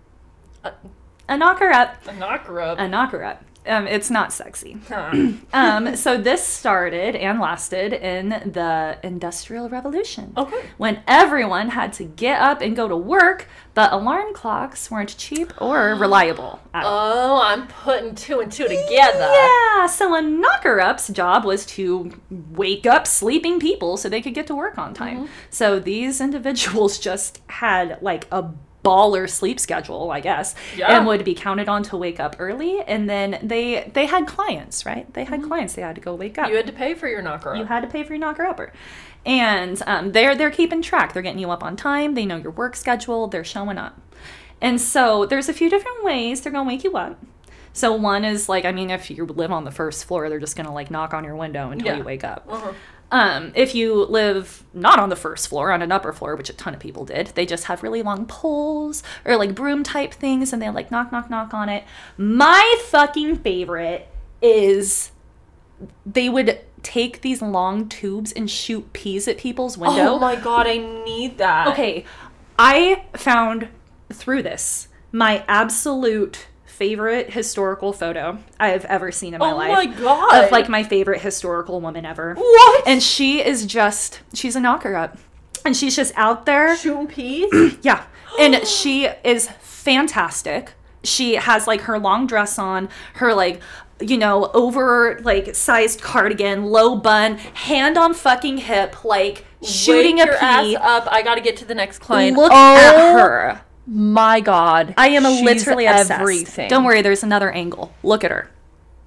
A knocker-up. A knocker-up. A knocker-up. It's not sexy. So this started and lasted in the Industrial Revolution. Okay. When everyone had to get up and go to work, but alarm clocks weren't cheap or reliable at all. Oh, I'm putting 2 and 2 together. Yeah, so a knocker-up's job was to wake up sleeping people so they could get to work on time. Mm-hmm. So these individuals just had like a baller sleep schedule, I guess, and would be counted on to wake up early. And then they had clients, right? They had clients. They had to go wake up. You had to pay for your knocker-up. You had to pay for your knocker-upper. And they're keeping track. They're getting you up on time. They know your work schedule. They're showing up. And so there's a few different ways they're going to wake you up. So one is like, I mean, if you live on the first floor, they're just going to like knock on your window until you wake up. Uh-huh. If you live not on the first floor, on an upper floor, which a ton of people did, they just have really long poles or like broom type things, and they like knock, knock, knock on it. My fucking favorite is they would take these long tubes and shoot peas at people's window. Oh my God, I need that. Okay, I found through this my absolute favorite historical photo I have ever seen in my life. Oh my God. Of like my favorite historical woman ever. What? And she's a knocker-up. And she's just out there. Shooting peas? Yeah. And she is fantastic. She has like her long dress on, her like, you know, over like sized cardigan, low bun, hand on fucking hip, like shooting a pea. Ass up. I gotta get to the next client. Look at her. My God. I am literally obsessed. Everything. Don't worry, there's another angle. Look at her.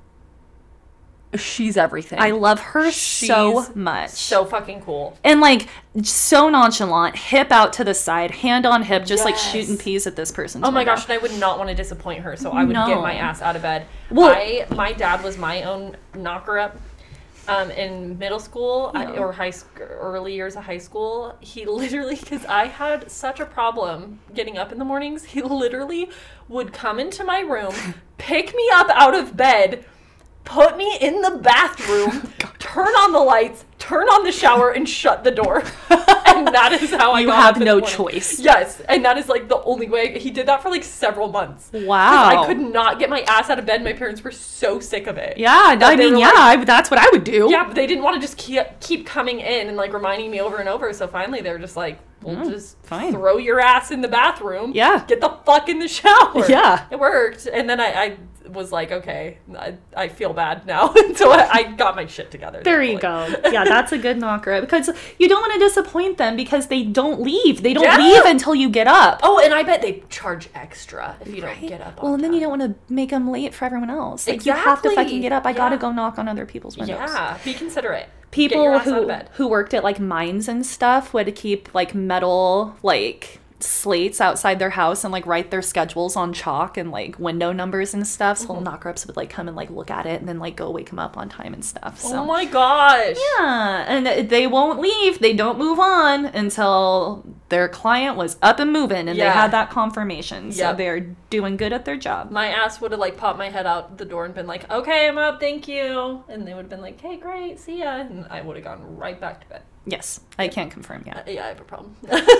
She's everything. I love her so much. So fucking cool. And like so nonchalant, hip out to the side, hand on hip, just like shooting peas at this person's Oh my window. gosh, and I would not want to disappoint her, so I would get my ass out of bed. Well, my dad was my own knocker-up. In middle school or early years of high school, he literally, because I had such a problem getting up in the mornings, he literally would come into my room, pick me up out of bed, put me in the bathroom, turn on the lights, turn on the shower, and shut the door. And that is how I got up in the morning. You have no choice. Yes, and that is like the only way. He did that for like several months. Wow. I could not get my ass out of bed. My parents were so sick of it. Yeah, I mean, yeah, that's what I would do. Yeah, but they didn't want to just keep coming in and like reminding me over and over. So finally they were just like, we'll just throw your ass in the bathroom. Yeah. Get the fuck in the shower. Yeah. It worked. And then I was like, okay, I feel bad now. So I got my shit together. There you go. Yeah, that's a good knocker, because you don't want to disappoint them because they don't leave. They don't leave until you get up. Oh, and I bet they charge extra if you don't get up on and time. then you don't want to make them late for everyone else. Like, you have to fucking get up. I gotta go knock on other people's windows. Yeah, be considerate. People who worked at like mines and stuff would keep like metal like slates outside their house and like write their schedules on chalk and like window numbers and stuff. So knocker-ups would like come and like look at it and then like go wake them up on time and stuff. So. Oh my gosh. Yeah, and they won't leave. They don't move on until their client was up and moving, and they had that confirmation. So they're doing good at their job. My ass would have, like, popped my head out the door and been like, okay, I'm up, thank you. And they would have been like, hey, great, see ya. And I would have gone right back to bed. Yes, I can't confirm yet. Yeah, I have a problem.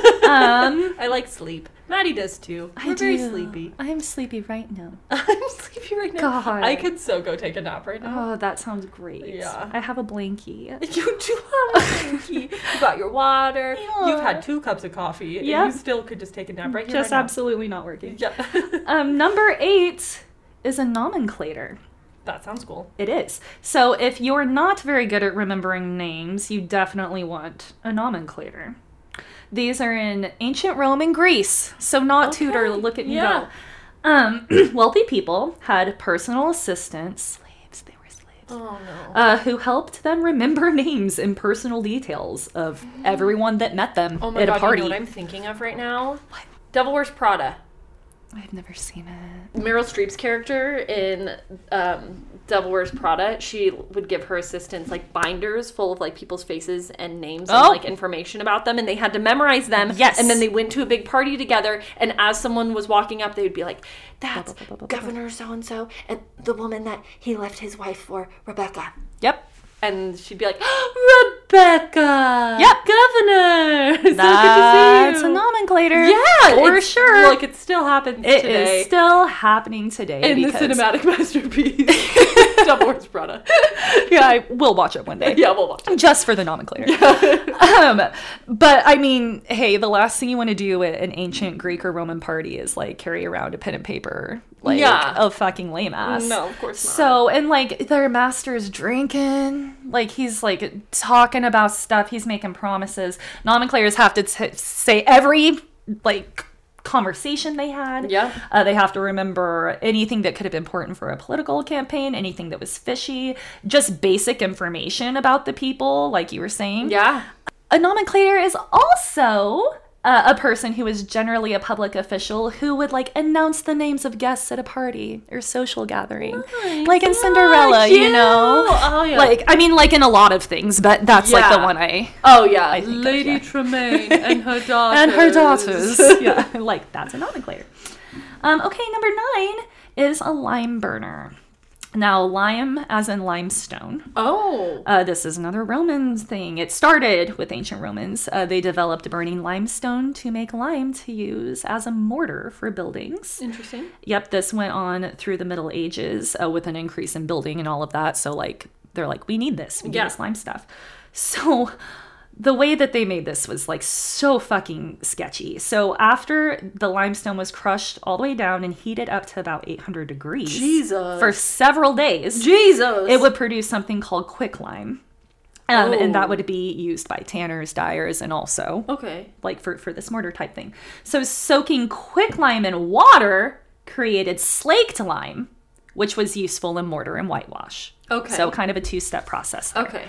I like sleep. Maddie does too. We're very sleepy. I am sleepy right now. I'm sleepy right now. God. I could so go take a nap right now. Oh, that sounds great. Yeah. I have a blankie. You do have a blankie. You got your water. Yeah. You've had 2 cups of coffee. Yeah. And you still could just take a nap right here. Just right absolutely not working. Yeah. Number 8 is a nomenclator. That sounds cool. It is. So if you're not very good at remembering names, you definitely want a nomenclator. These are in ancient Rome and Greece. So not Tudor, look at me go. Wealthy people had personal assistants, slaves, they were slaves, who helped them remember names and personal details of everyone that met them at a party. You know what I'm thinking of right now? What? Devil Wears Prada. I've never seen it. Meryl Streep's character in Devil Wears Prada, she would give her assistants like binders full of like people's faces and names and like information about them, and they had to memorize them. Yes. And then they went to a big party together, and as someone was walking up, they would be like, "That's Governor so-and-so, and the woman that he left his wife for, Rebecca." Yep. And she'd be like, Rebecca! Yep. Governor! So That's a nomenclator. Yeah! For sure. Like, it still happens today. It is still happening today. In the cinematic masterpiece. Devil Wears Prada. Yeah, we'll watch it one day. Yeah, we'll watch it. Just for the nomenclator. Yeah. But, I mean, hey, the last thing you want to do at an ancient Greek or Roman party is, like, carry around a pen and paper. Like, a fucking lame ass. No, of course not. So, and, like, their master's drinking. Like, he's, like, talking about stuff. He's making promises. Nomenclators have to say every, like, conversation they had. Yeah. They have to remember anything that could have been important for a political campaign, anything that was fishy, just basic information about the people, like you were saying. Yeah. A nomenclator is also a person who is generally a public official who would, like, announce the names of guests at a party or social gathering. Like in Cinderella, you know? Oh, yeah. Like, I mean, like in a lot of things, but that's, like, the one I think Lady of, Tremaine and her daughters. And her daughters. Yeah, like, that's a nomenclator. Okay, number 9 is a lime burner. Now, lime as in limestone. Oh. This is another Roman thing. It started with ancient Romans. They developed burning limestone to make lime to use as a mortar for buildings. Interesting. Yep, this went on through the Middle Ages with an increase in building and all of that. So, like, they're like, we need this. We need this lime stuff. So the way that they made this was, like, so fucking sketchy. So after the limestone was crushed all the way down and heated up to about 800 degrees for several days, it would produce something called quicklime. And that would be used by tanners, dyers, and also like for this mortar type thing. So soaking quicklime in water created slaked lime, which was useful in mortar and whitewash. So kind of a 2-step process there.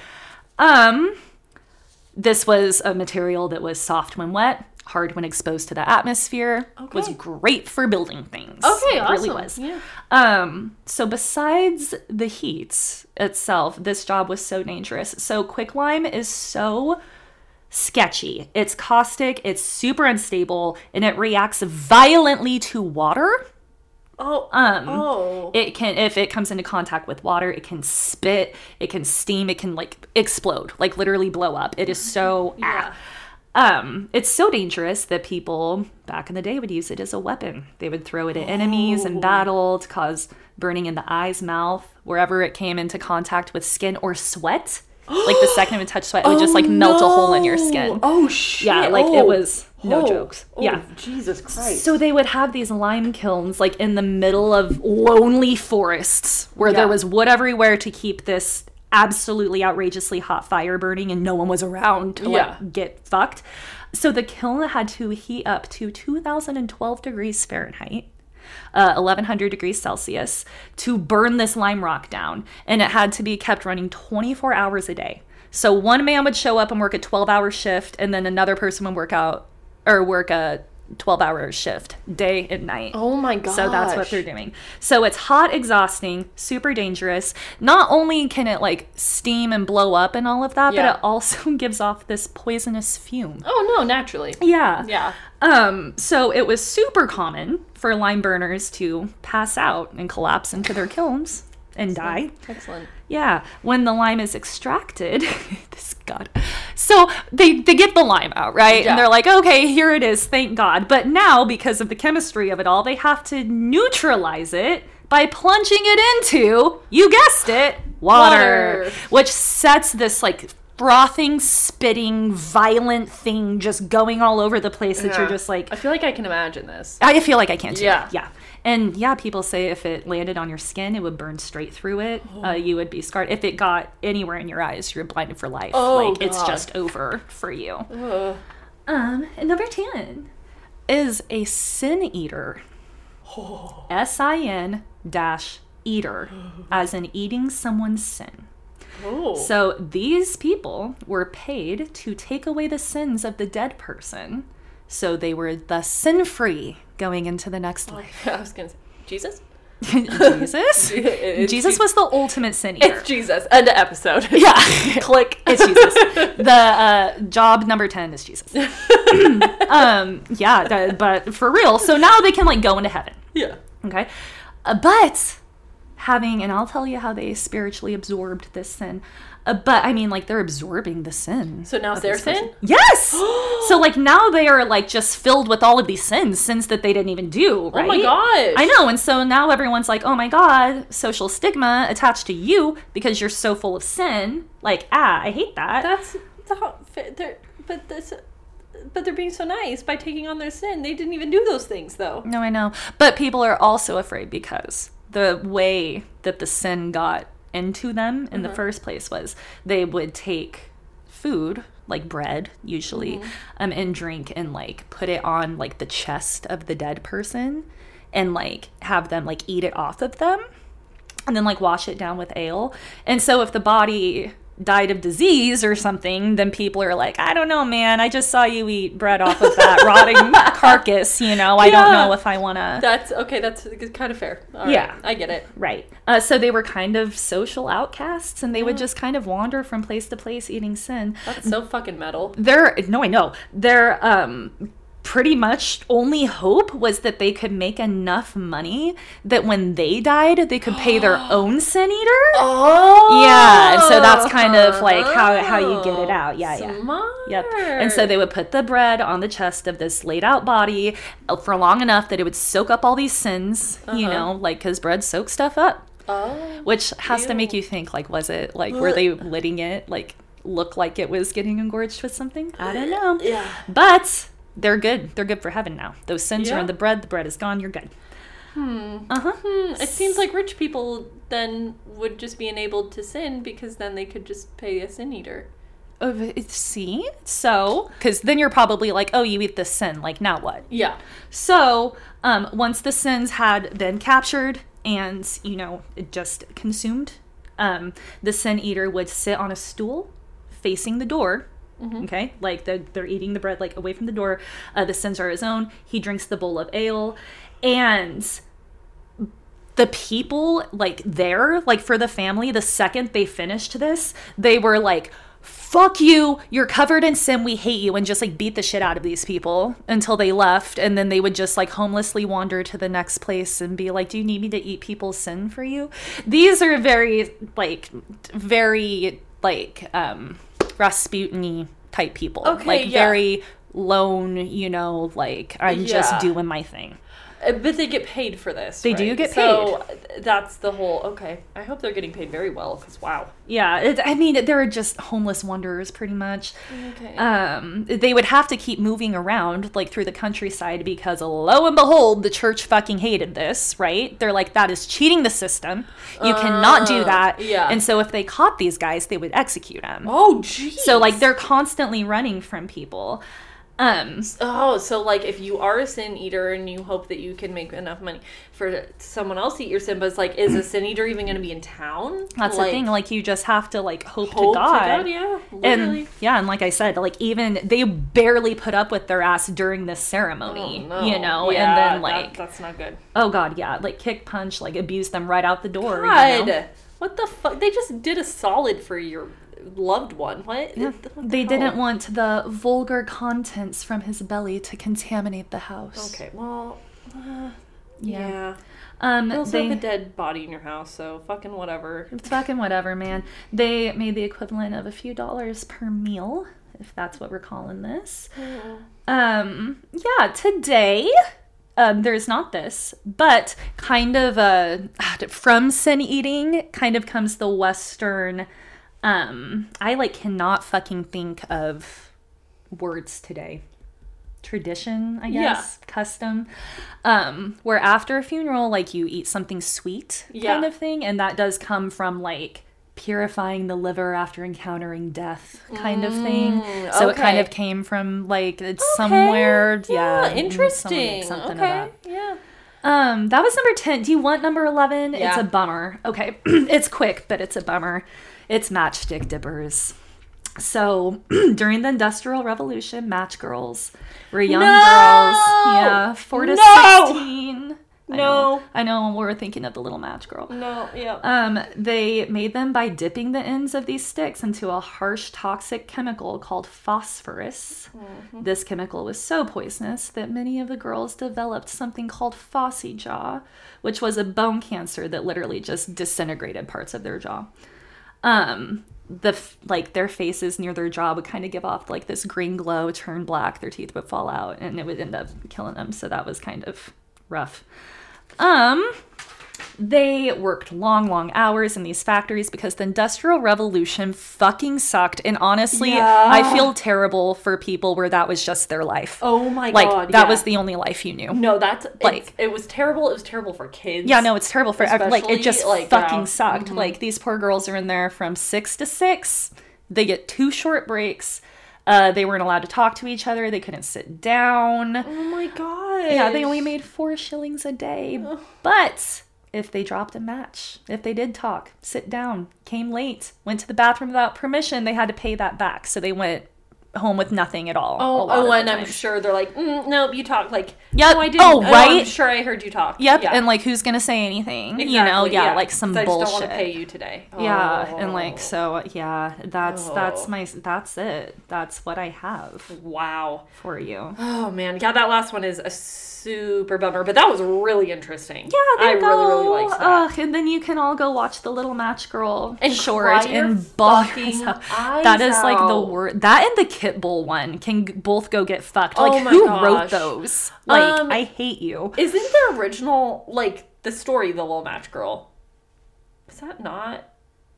This was a material that was soft when wet, hard when exposed to the atmosphere, was great for building things. It really was. Yeah. So besides the heat itself, this job was so dangerous. So quicklime is so sketchy. It's caustic, it's super unstable, and it reacts violently to water. It can, if it comes into contact with water, it can spit, it can steam, it can, like, explode, like literally blow up. It is so it's so dangerous that people back in the day would use it as a weapon. They would throw it at enemies in battle to cause burning in the eyes, mouth, wherever it came into contact with skin or sweat. Like, the second it would touch sweat, it would just, like, melt a hole in your skin. Oh, shit. Yeah, like, it was no jokes. Yeah. Jesus Christ. So they would have these lime kilns, like, in the middle of lonely forests where there was wood everywhere to keep this absolutely outrageously hot fire burning, and no one was around to, like, get fucked. So the kiln had to heat up to 2012 degrees Fahrenheit. 1100 degrees Celsius to burn this lime rock down, and it had to be kept running 24 hours a day. So one man would show up and work a 12-hour shift, and then another person would work a 12-hour shift, day and night. Oh my gosh. So that's what they're doing. So it's hot, exhausting, super dangerous. Not only can it like steam and blow up and all of that, but it also gives off this poisonous fume. Oh no, naturally. Yeah. Yeah. So it was super common for lime burners to pass out and collapse into their kilns and die. Excellent. Yeah. When the lime is extracted, so they get the lime out, right? Yeah. And they're like, okay, here it is, thank God. But now, because of the chemistry of it all, they have to neutralize it by plunging it into, you guessed it, water. Which sets this like frothing, spitting, violent thing just going all over the place that you're just like... I feel like I can imagine this. I feel like I can too. Yeah. And yeah, people say if it landed on your skin, it would burn straight through it. You would be scarred. If it got anywhere in your eyes, you're blinded for life. God. It's just over for you. And number 10 is a sin eater. S-I-N-eater, as in eating someone's sin. So these people were paid to take away the sins of the dead person, so they were thus sin-free going into the next life. I was going to say, Jesus? Jesus was the ultimate sin eater. It's Jesus. End of episode. Yeah. Click. It's Jesus. The job number 10 is Jesus. But for real. So now they can like go into heaven. Yeah. Okay. But and I'll tell you how they spiritually absorbed this sin. But I mean, like, they're absorbing the sin. So now it's their sin? Yes! So, like, now they are, like, just filled with all of these sins that they didn't even do, right? Oh, my gosh. I know, and so now everyone's like, oh, my God, social stigma attached to you because you're so full of sin. Like, I hate that. That's not fair. But they're being so nice by taking on their sin. They didn't even do those things, though. No, I know. But people are also afraid because the way that the sin got into them in the first place was they would take food, like bread usually, and drink and like put it on like the chest of the dead person and like have them like eat it off of them and then like wash it down with ale. And so if the body died of disease or something, then people are like, I don't know, man, I just saw you eat bread off of that rotting carcass, I don't know if I want to... That's kind of fair. All right, I get it. Right. So they were kind of social outcasts, and they would just kind of wander from place to place eating sin. That's so fucking metal. No, I know. Their pretty much only hope was that they could make enough money that when they died, they could pay their own sin eater. Oh! Yeah, and so that's kind of like how you get it out. Yeah, Smart. Yep. And so they would put the bread on the chest of this laid out body for long enough that it would soak up all these sins, like, because bread soaks stuff up. Oh. Which has to make you think, like, was it, like, were they letting it, like, look like it was getting engorged with something? I don't know. Yeah. But... they're good. They're good for heaven now. Those sins are in the bread. The bread is gone. You're good. It seems like rich people then would just be enabled to sin because then they could just pay a sin eater. See? So, because then you're probably like, oh, you eat this sin. Like, now what? Yeah. So, once the sins had been captured and, it just consumed, the sin eater would sit on a stool facing the door. Okay, like they're eating the bread like away from the door. The sins are his own. He drinks the bowl of ale, and the people like there, like for the family, the second they finished this, they were like, "Fuck you! You're covered in sin. We hate you," and just like beat the shit out of these people until they left, and then they would just like homelessly wander to the next place and be like, "Do you need me to eat people's sin for you?" These are very Rasputin-y type people. Okay, very lone, like, I'm just doing my thing. But they get paid for this. They do get paid. So that's the whole, okay. I hope they're getting paid very well, because wow. Yeah, they're just homeless wanderers, pretty much. Okay. They would have to keep moving around, like, through the countryside, because lo and behold, the church fucking hated this, right? They're like, that is cheating the system. You cannot do that. Yeah. And so if they caught these guys, they would execute them. Oh, jeez. So, like, they're constantly running from people. So like if you are a sin eater and you hope that you can make enough money for someone else to eat your sin, but it's like, is a sin eater even going to be in town? That's the thing. Like, you just have to like hope to God. Yeah, literally. And like I said, like, even they barely put up with their ass during this ceremony, you know, and then like that's not good. Oh God, yeah, like kick, punch, like abuse them right out the door. God, you know? What the fuck? They just did a solid for your loved one. What? Yeah. They didn't want the vulgar contents from his belly to contaminate the house. Okay, well, yeah. You also have a dead body in your house, so fucking whatever. It's fucking whatever, man. They made the equivalent of a few dollars per meal, if that's what we're calling this. Yeah, today, there's not this, but kind of from sin eating kind of comes the Western. I like cannot fucking think of words today. Tradition, I guess, custom, where after a funeral, like, you eat something sweet kind of thing, and that does come from like purifying the liver after encountering death kind of thing. So it kind of came from like it's somewhere. Interesting. About. That was number 10. Do you want number 11? It's a bummer. Okay. It's quick, but it's a bummer. It's matchstick dippers. So during the Industrial Revolution, match girls were young girls. 4 to 16. I know we're thinking of the little match girl. They made them by dipping the ends of these sticks into a harsh toxic chemical called phosphorus. This chemical was so poisonous that many of the girls developed something called phossy jaw, which was a bone cancer that literally just disintegrated parts of their jaw. Their faces near their jaw would kind of give off like this green glow, turn black, their teeth would fall out, and it would end up killing them. So that was kind of rough. They worked long hours in these factories because the Industrial Revolution fucking sucked. And honestly, I feel terrible for people where that was just their life. Oh my God. That was the only life you knew. No, that's like, it was terrible. It was terrible for kids. Yeah, no, it's terrible for everyone. Like, it just fucking sucked. Like, these poor girls are in there from 6 to 6. They get 2 short breaks. They weren't allowed to talk to each other. They couldn't sit down. Oh my God. Yeah, they only made 4 shillings a day. But if they dropped a match, if they did talk, sit down, came late, went to the bathroom without permission, they had to pay that back. So they went home with nothing at all. And I'm sure they're like, nope, you talk like, yep. No, I didn't. Oh, right? I'm sure I heard you talk. Yep, and like, who's gonna say anything? Exactly, you know, like some bullshit. I just don't want to pay you today. Yeah, and like, so, that's it. That's what I have. Wow. For you. Oh, man. Yeah, that last one is a super bummer, but that was really interesting. Yeah, I really liked that. And then you can all go watch the Little Match Girl and short and bawl that is like the word. That and the Kit Bull one can both go get fucked. Like, who wrote those? Like, I hate you. Isn't the original, like, the story, The Little Match Girl, is that not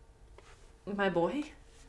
My Boy?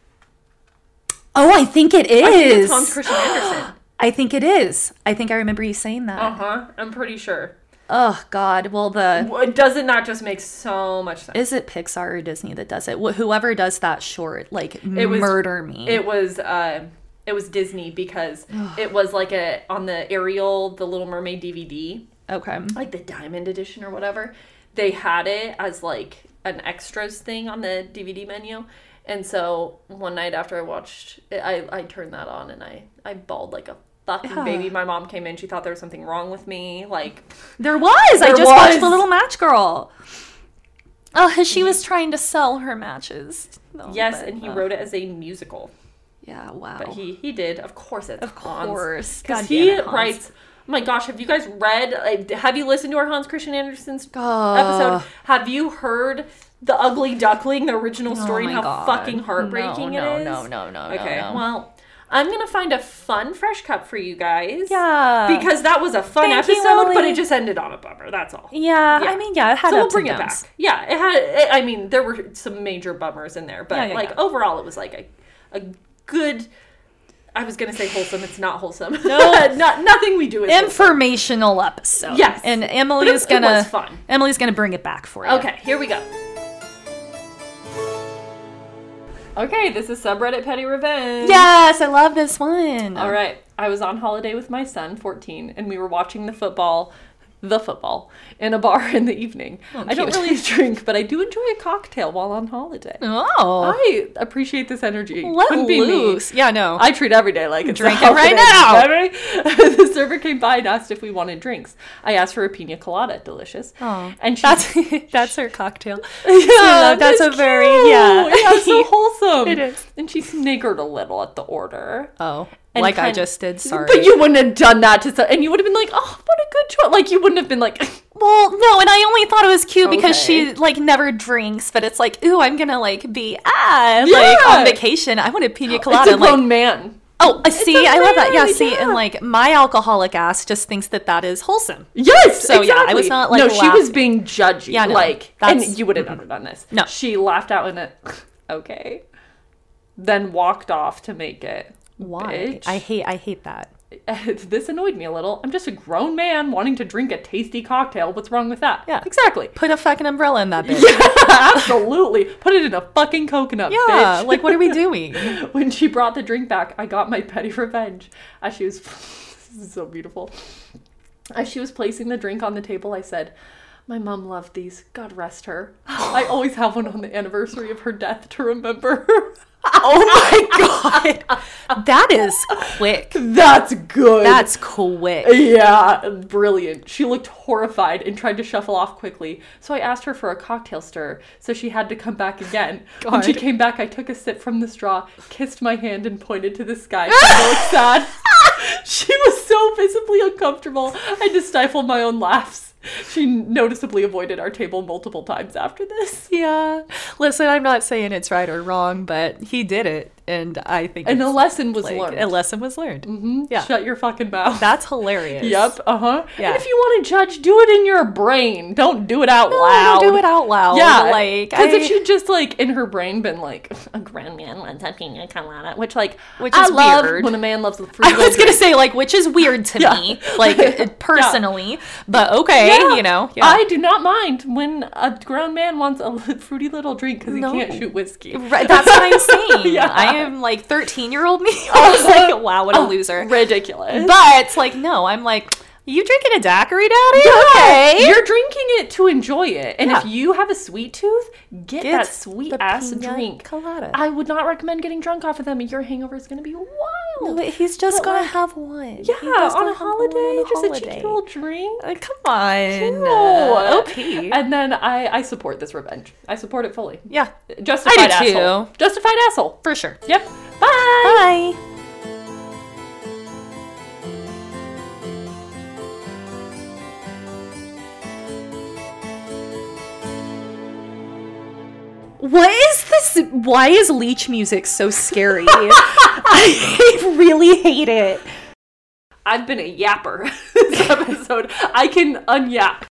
Oh, I think it is. I think it's Hans Christian Andersen. I think it is. I think I remember you saying that. I'm pretty sure. Oh, God. Well, does it not just make so much sense? Is it Pixar or Disney that does it? Whoever does that short, like, murder me. It was Disney because it was like on the Ariel, the Little Mermaid DVD. Okay. Like the Diamond Edition or whatever. They had it as like an extras thing on the DVD menu. And so one night after I watched it, I turned that on and I bawled like a fucking baby. My mom came in. She thought there was something wrong with me. Like, there was. I just watched The Little Match Girl. Oh, she was trying to sell her matches. Yes, and he wrote it as a musical. Yeah, wow. But he did. Of course it's Of course. Because he writes... Oh my gosh, have you guys read... have you listened to our Hans Christian Andersen's episode? Have you heard The Ugly Duckling, the original story, and how fucking heartbreaking it is? No. Okay, well... I'm going to find a fun fresh cup for you guys. Yeah. Because that was a fun episode, but it just ended on a bummer. That's all. Yeah. I mean, it had we'll bring it back. Yeah, it had... there were some major bummers in there, but overall it was like a good... I was going to say wholesome. It's not wholesome. No. Nothing we do is informational wholesome. Episode. Yes. And Emily's going to... It was fun. Emily's going to bring it back for you. Okay, here we go. Okay, this is subreddit Petty Revenge. Yes, I love this one. All right. I was on holiday with my son, 14, and we were watching the football, in a bar in the evening. Oh, I don't really drink, but I do enjoy a cocktail while on holiday. Oh. I appreciate this energy. Let loose. Yeah, no. I treat every day like it's drinking right now. The server came by and asked if we wanted drinks. I asked for a pina colada, delicious. Oh, and that's her cocktail. Yeah, that's a cute. very so wholesome. It is. And she sniggered a little at the order. Oh. Like I just did, sorry. But you wouldn't have done that and you would have been like, oh, what a good choice. Like, you wouldn't have been like... Well, no, and I only thought it was cute because she, like, never drinks, but it's like, ooh, I'm gonna, like, be, like, on vacation. I want a pina colada. It's a grown man. Oh, see, I love that. Yeah, see, and, like, my alcoholic ass just thinks that is wholesome. Yes, so, exactly. Yeah, I was not, like, no, she was being judgy. Yeah, no, like, and you would have never done this. No. She laughed out in it. Okay. Then walked off to make it. Why? Bitch. I hate that. This annoyed me a little. I'm just a grown man wanting to drink a tasty cocktail. What's wrong with that? Yeah. Exactly. Put a fucking umbrella in that bitch. Yeah, absolutely. Put it in a fucking coconut, bitch. Yeah, like, what are we doing? When she brought the drink back, I got my petty revenge. As she was... This is so beautiful. As she was placing the drink on the table, I said... My mom loved these. God rest her. I always have one on the anniversary of her death to remember her. Oh my god. That is quick. That's good. That's quick. Yeah, brilliant. She looked horrified and tried to shuffle off quickly. So I asked her for a cocktail stir, so she had to come back again. God. When she came back, I took a sip from the straw, kissed my hand, and pointed to the sky. She looked sad. She was so visibly uncomfortable. I had to stifle my own laughs. She noticeably avoided our table multiple times after this. Yeah. Listen, I'm not saying it's right or wrong, but he did it. And I think a lesson was learned. A lesson was learned. Mm-hmm. Yeah. Shut your fucking mouth. That's hilarious. Yep. Uh-huh. Yeah. And if you want to judge, do it in your brain. Don't do it out loud. Don't do it out loud. Yeah. Like, because if she'd just, like, in her brain been like, a grown man wants a pina colada, which is I love weird. When a man loves the fruit. I was going to say, like, which is weird to me, like, personally. Yeah. But okay, you know. Yeah. I do not mind when a grown man wants a fruity little drink because he can't shoot whiskey. Right. That's what I'm saying. Yeah. I am, like, 13-year-old me. I was like, wow, what a loser. Ridiculous. But it's like, no, I'm like, you drinking a daiquiri, Daddy? Yeah. Okay. You're drinking it to enjoy it. And if you have a sweet tooth, get that sweet ass drink. Colada. I would not recommend getting drunk off of them. Your hangover is going to be wild. No, but he's just going to have one. Yeah, on a holiday. Just a cheeky little drink. Come on. OP. And then I support this revenge. I support it fully. Yeah. Justified asshole. Justified asshole. For sure. Yep. Bye. Bye. What is this? Why is leech music so scary? I really hate it. I've been a yapper this episode. I can unyap.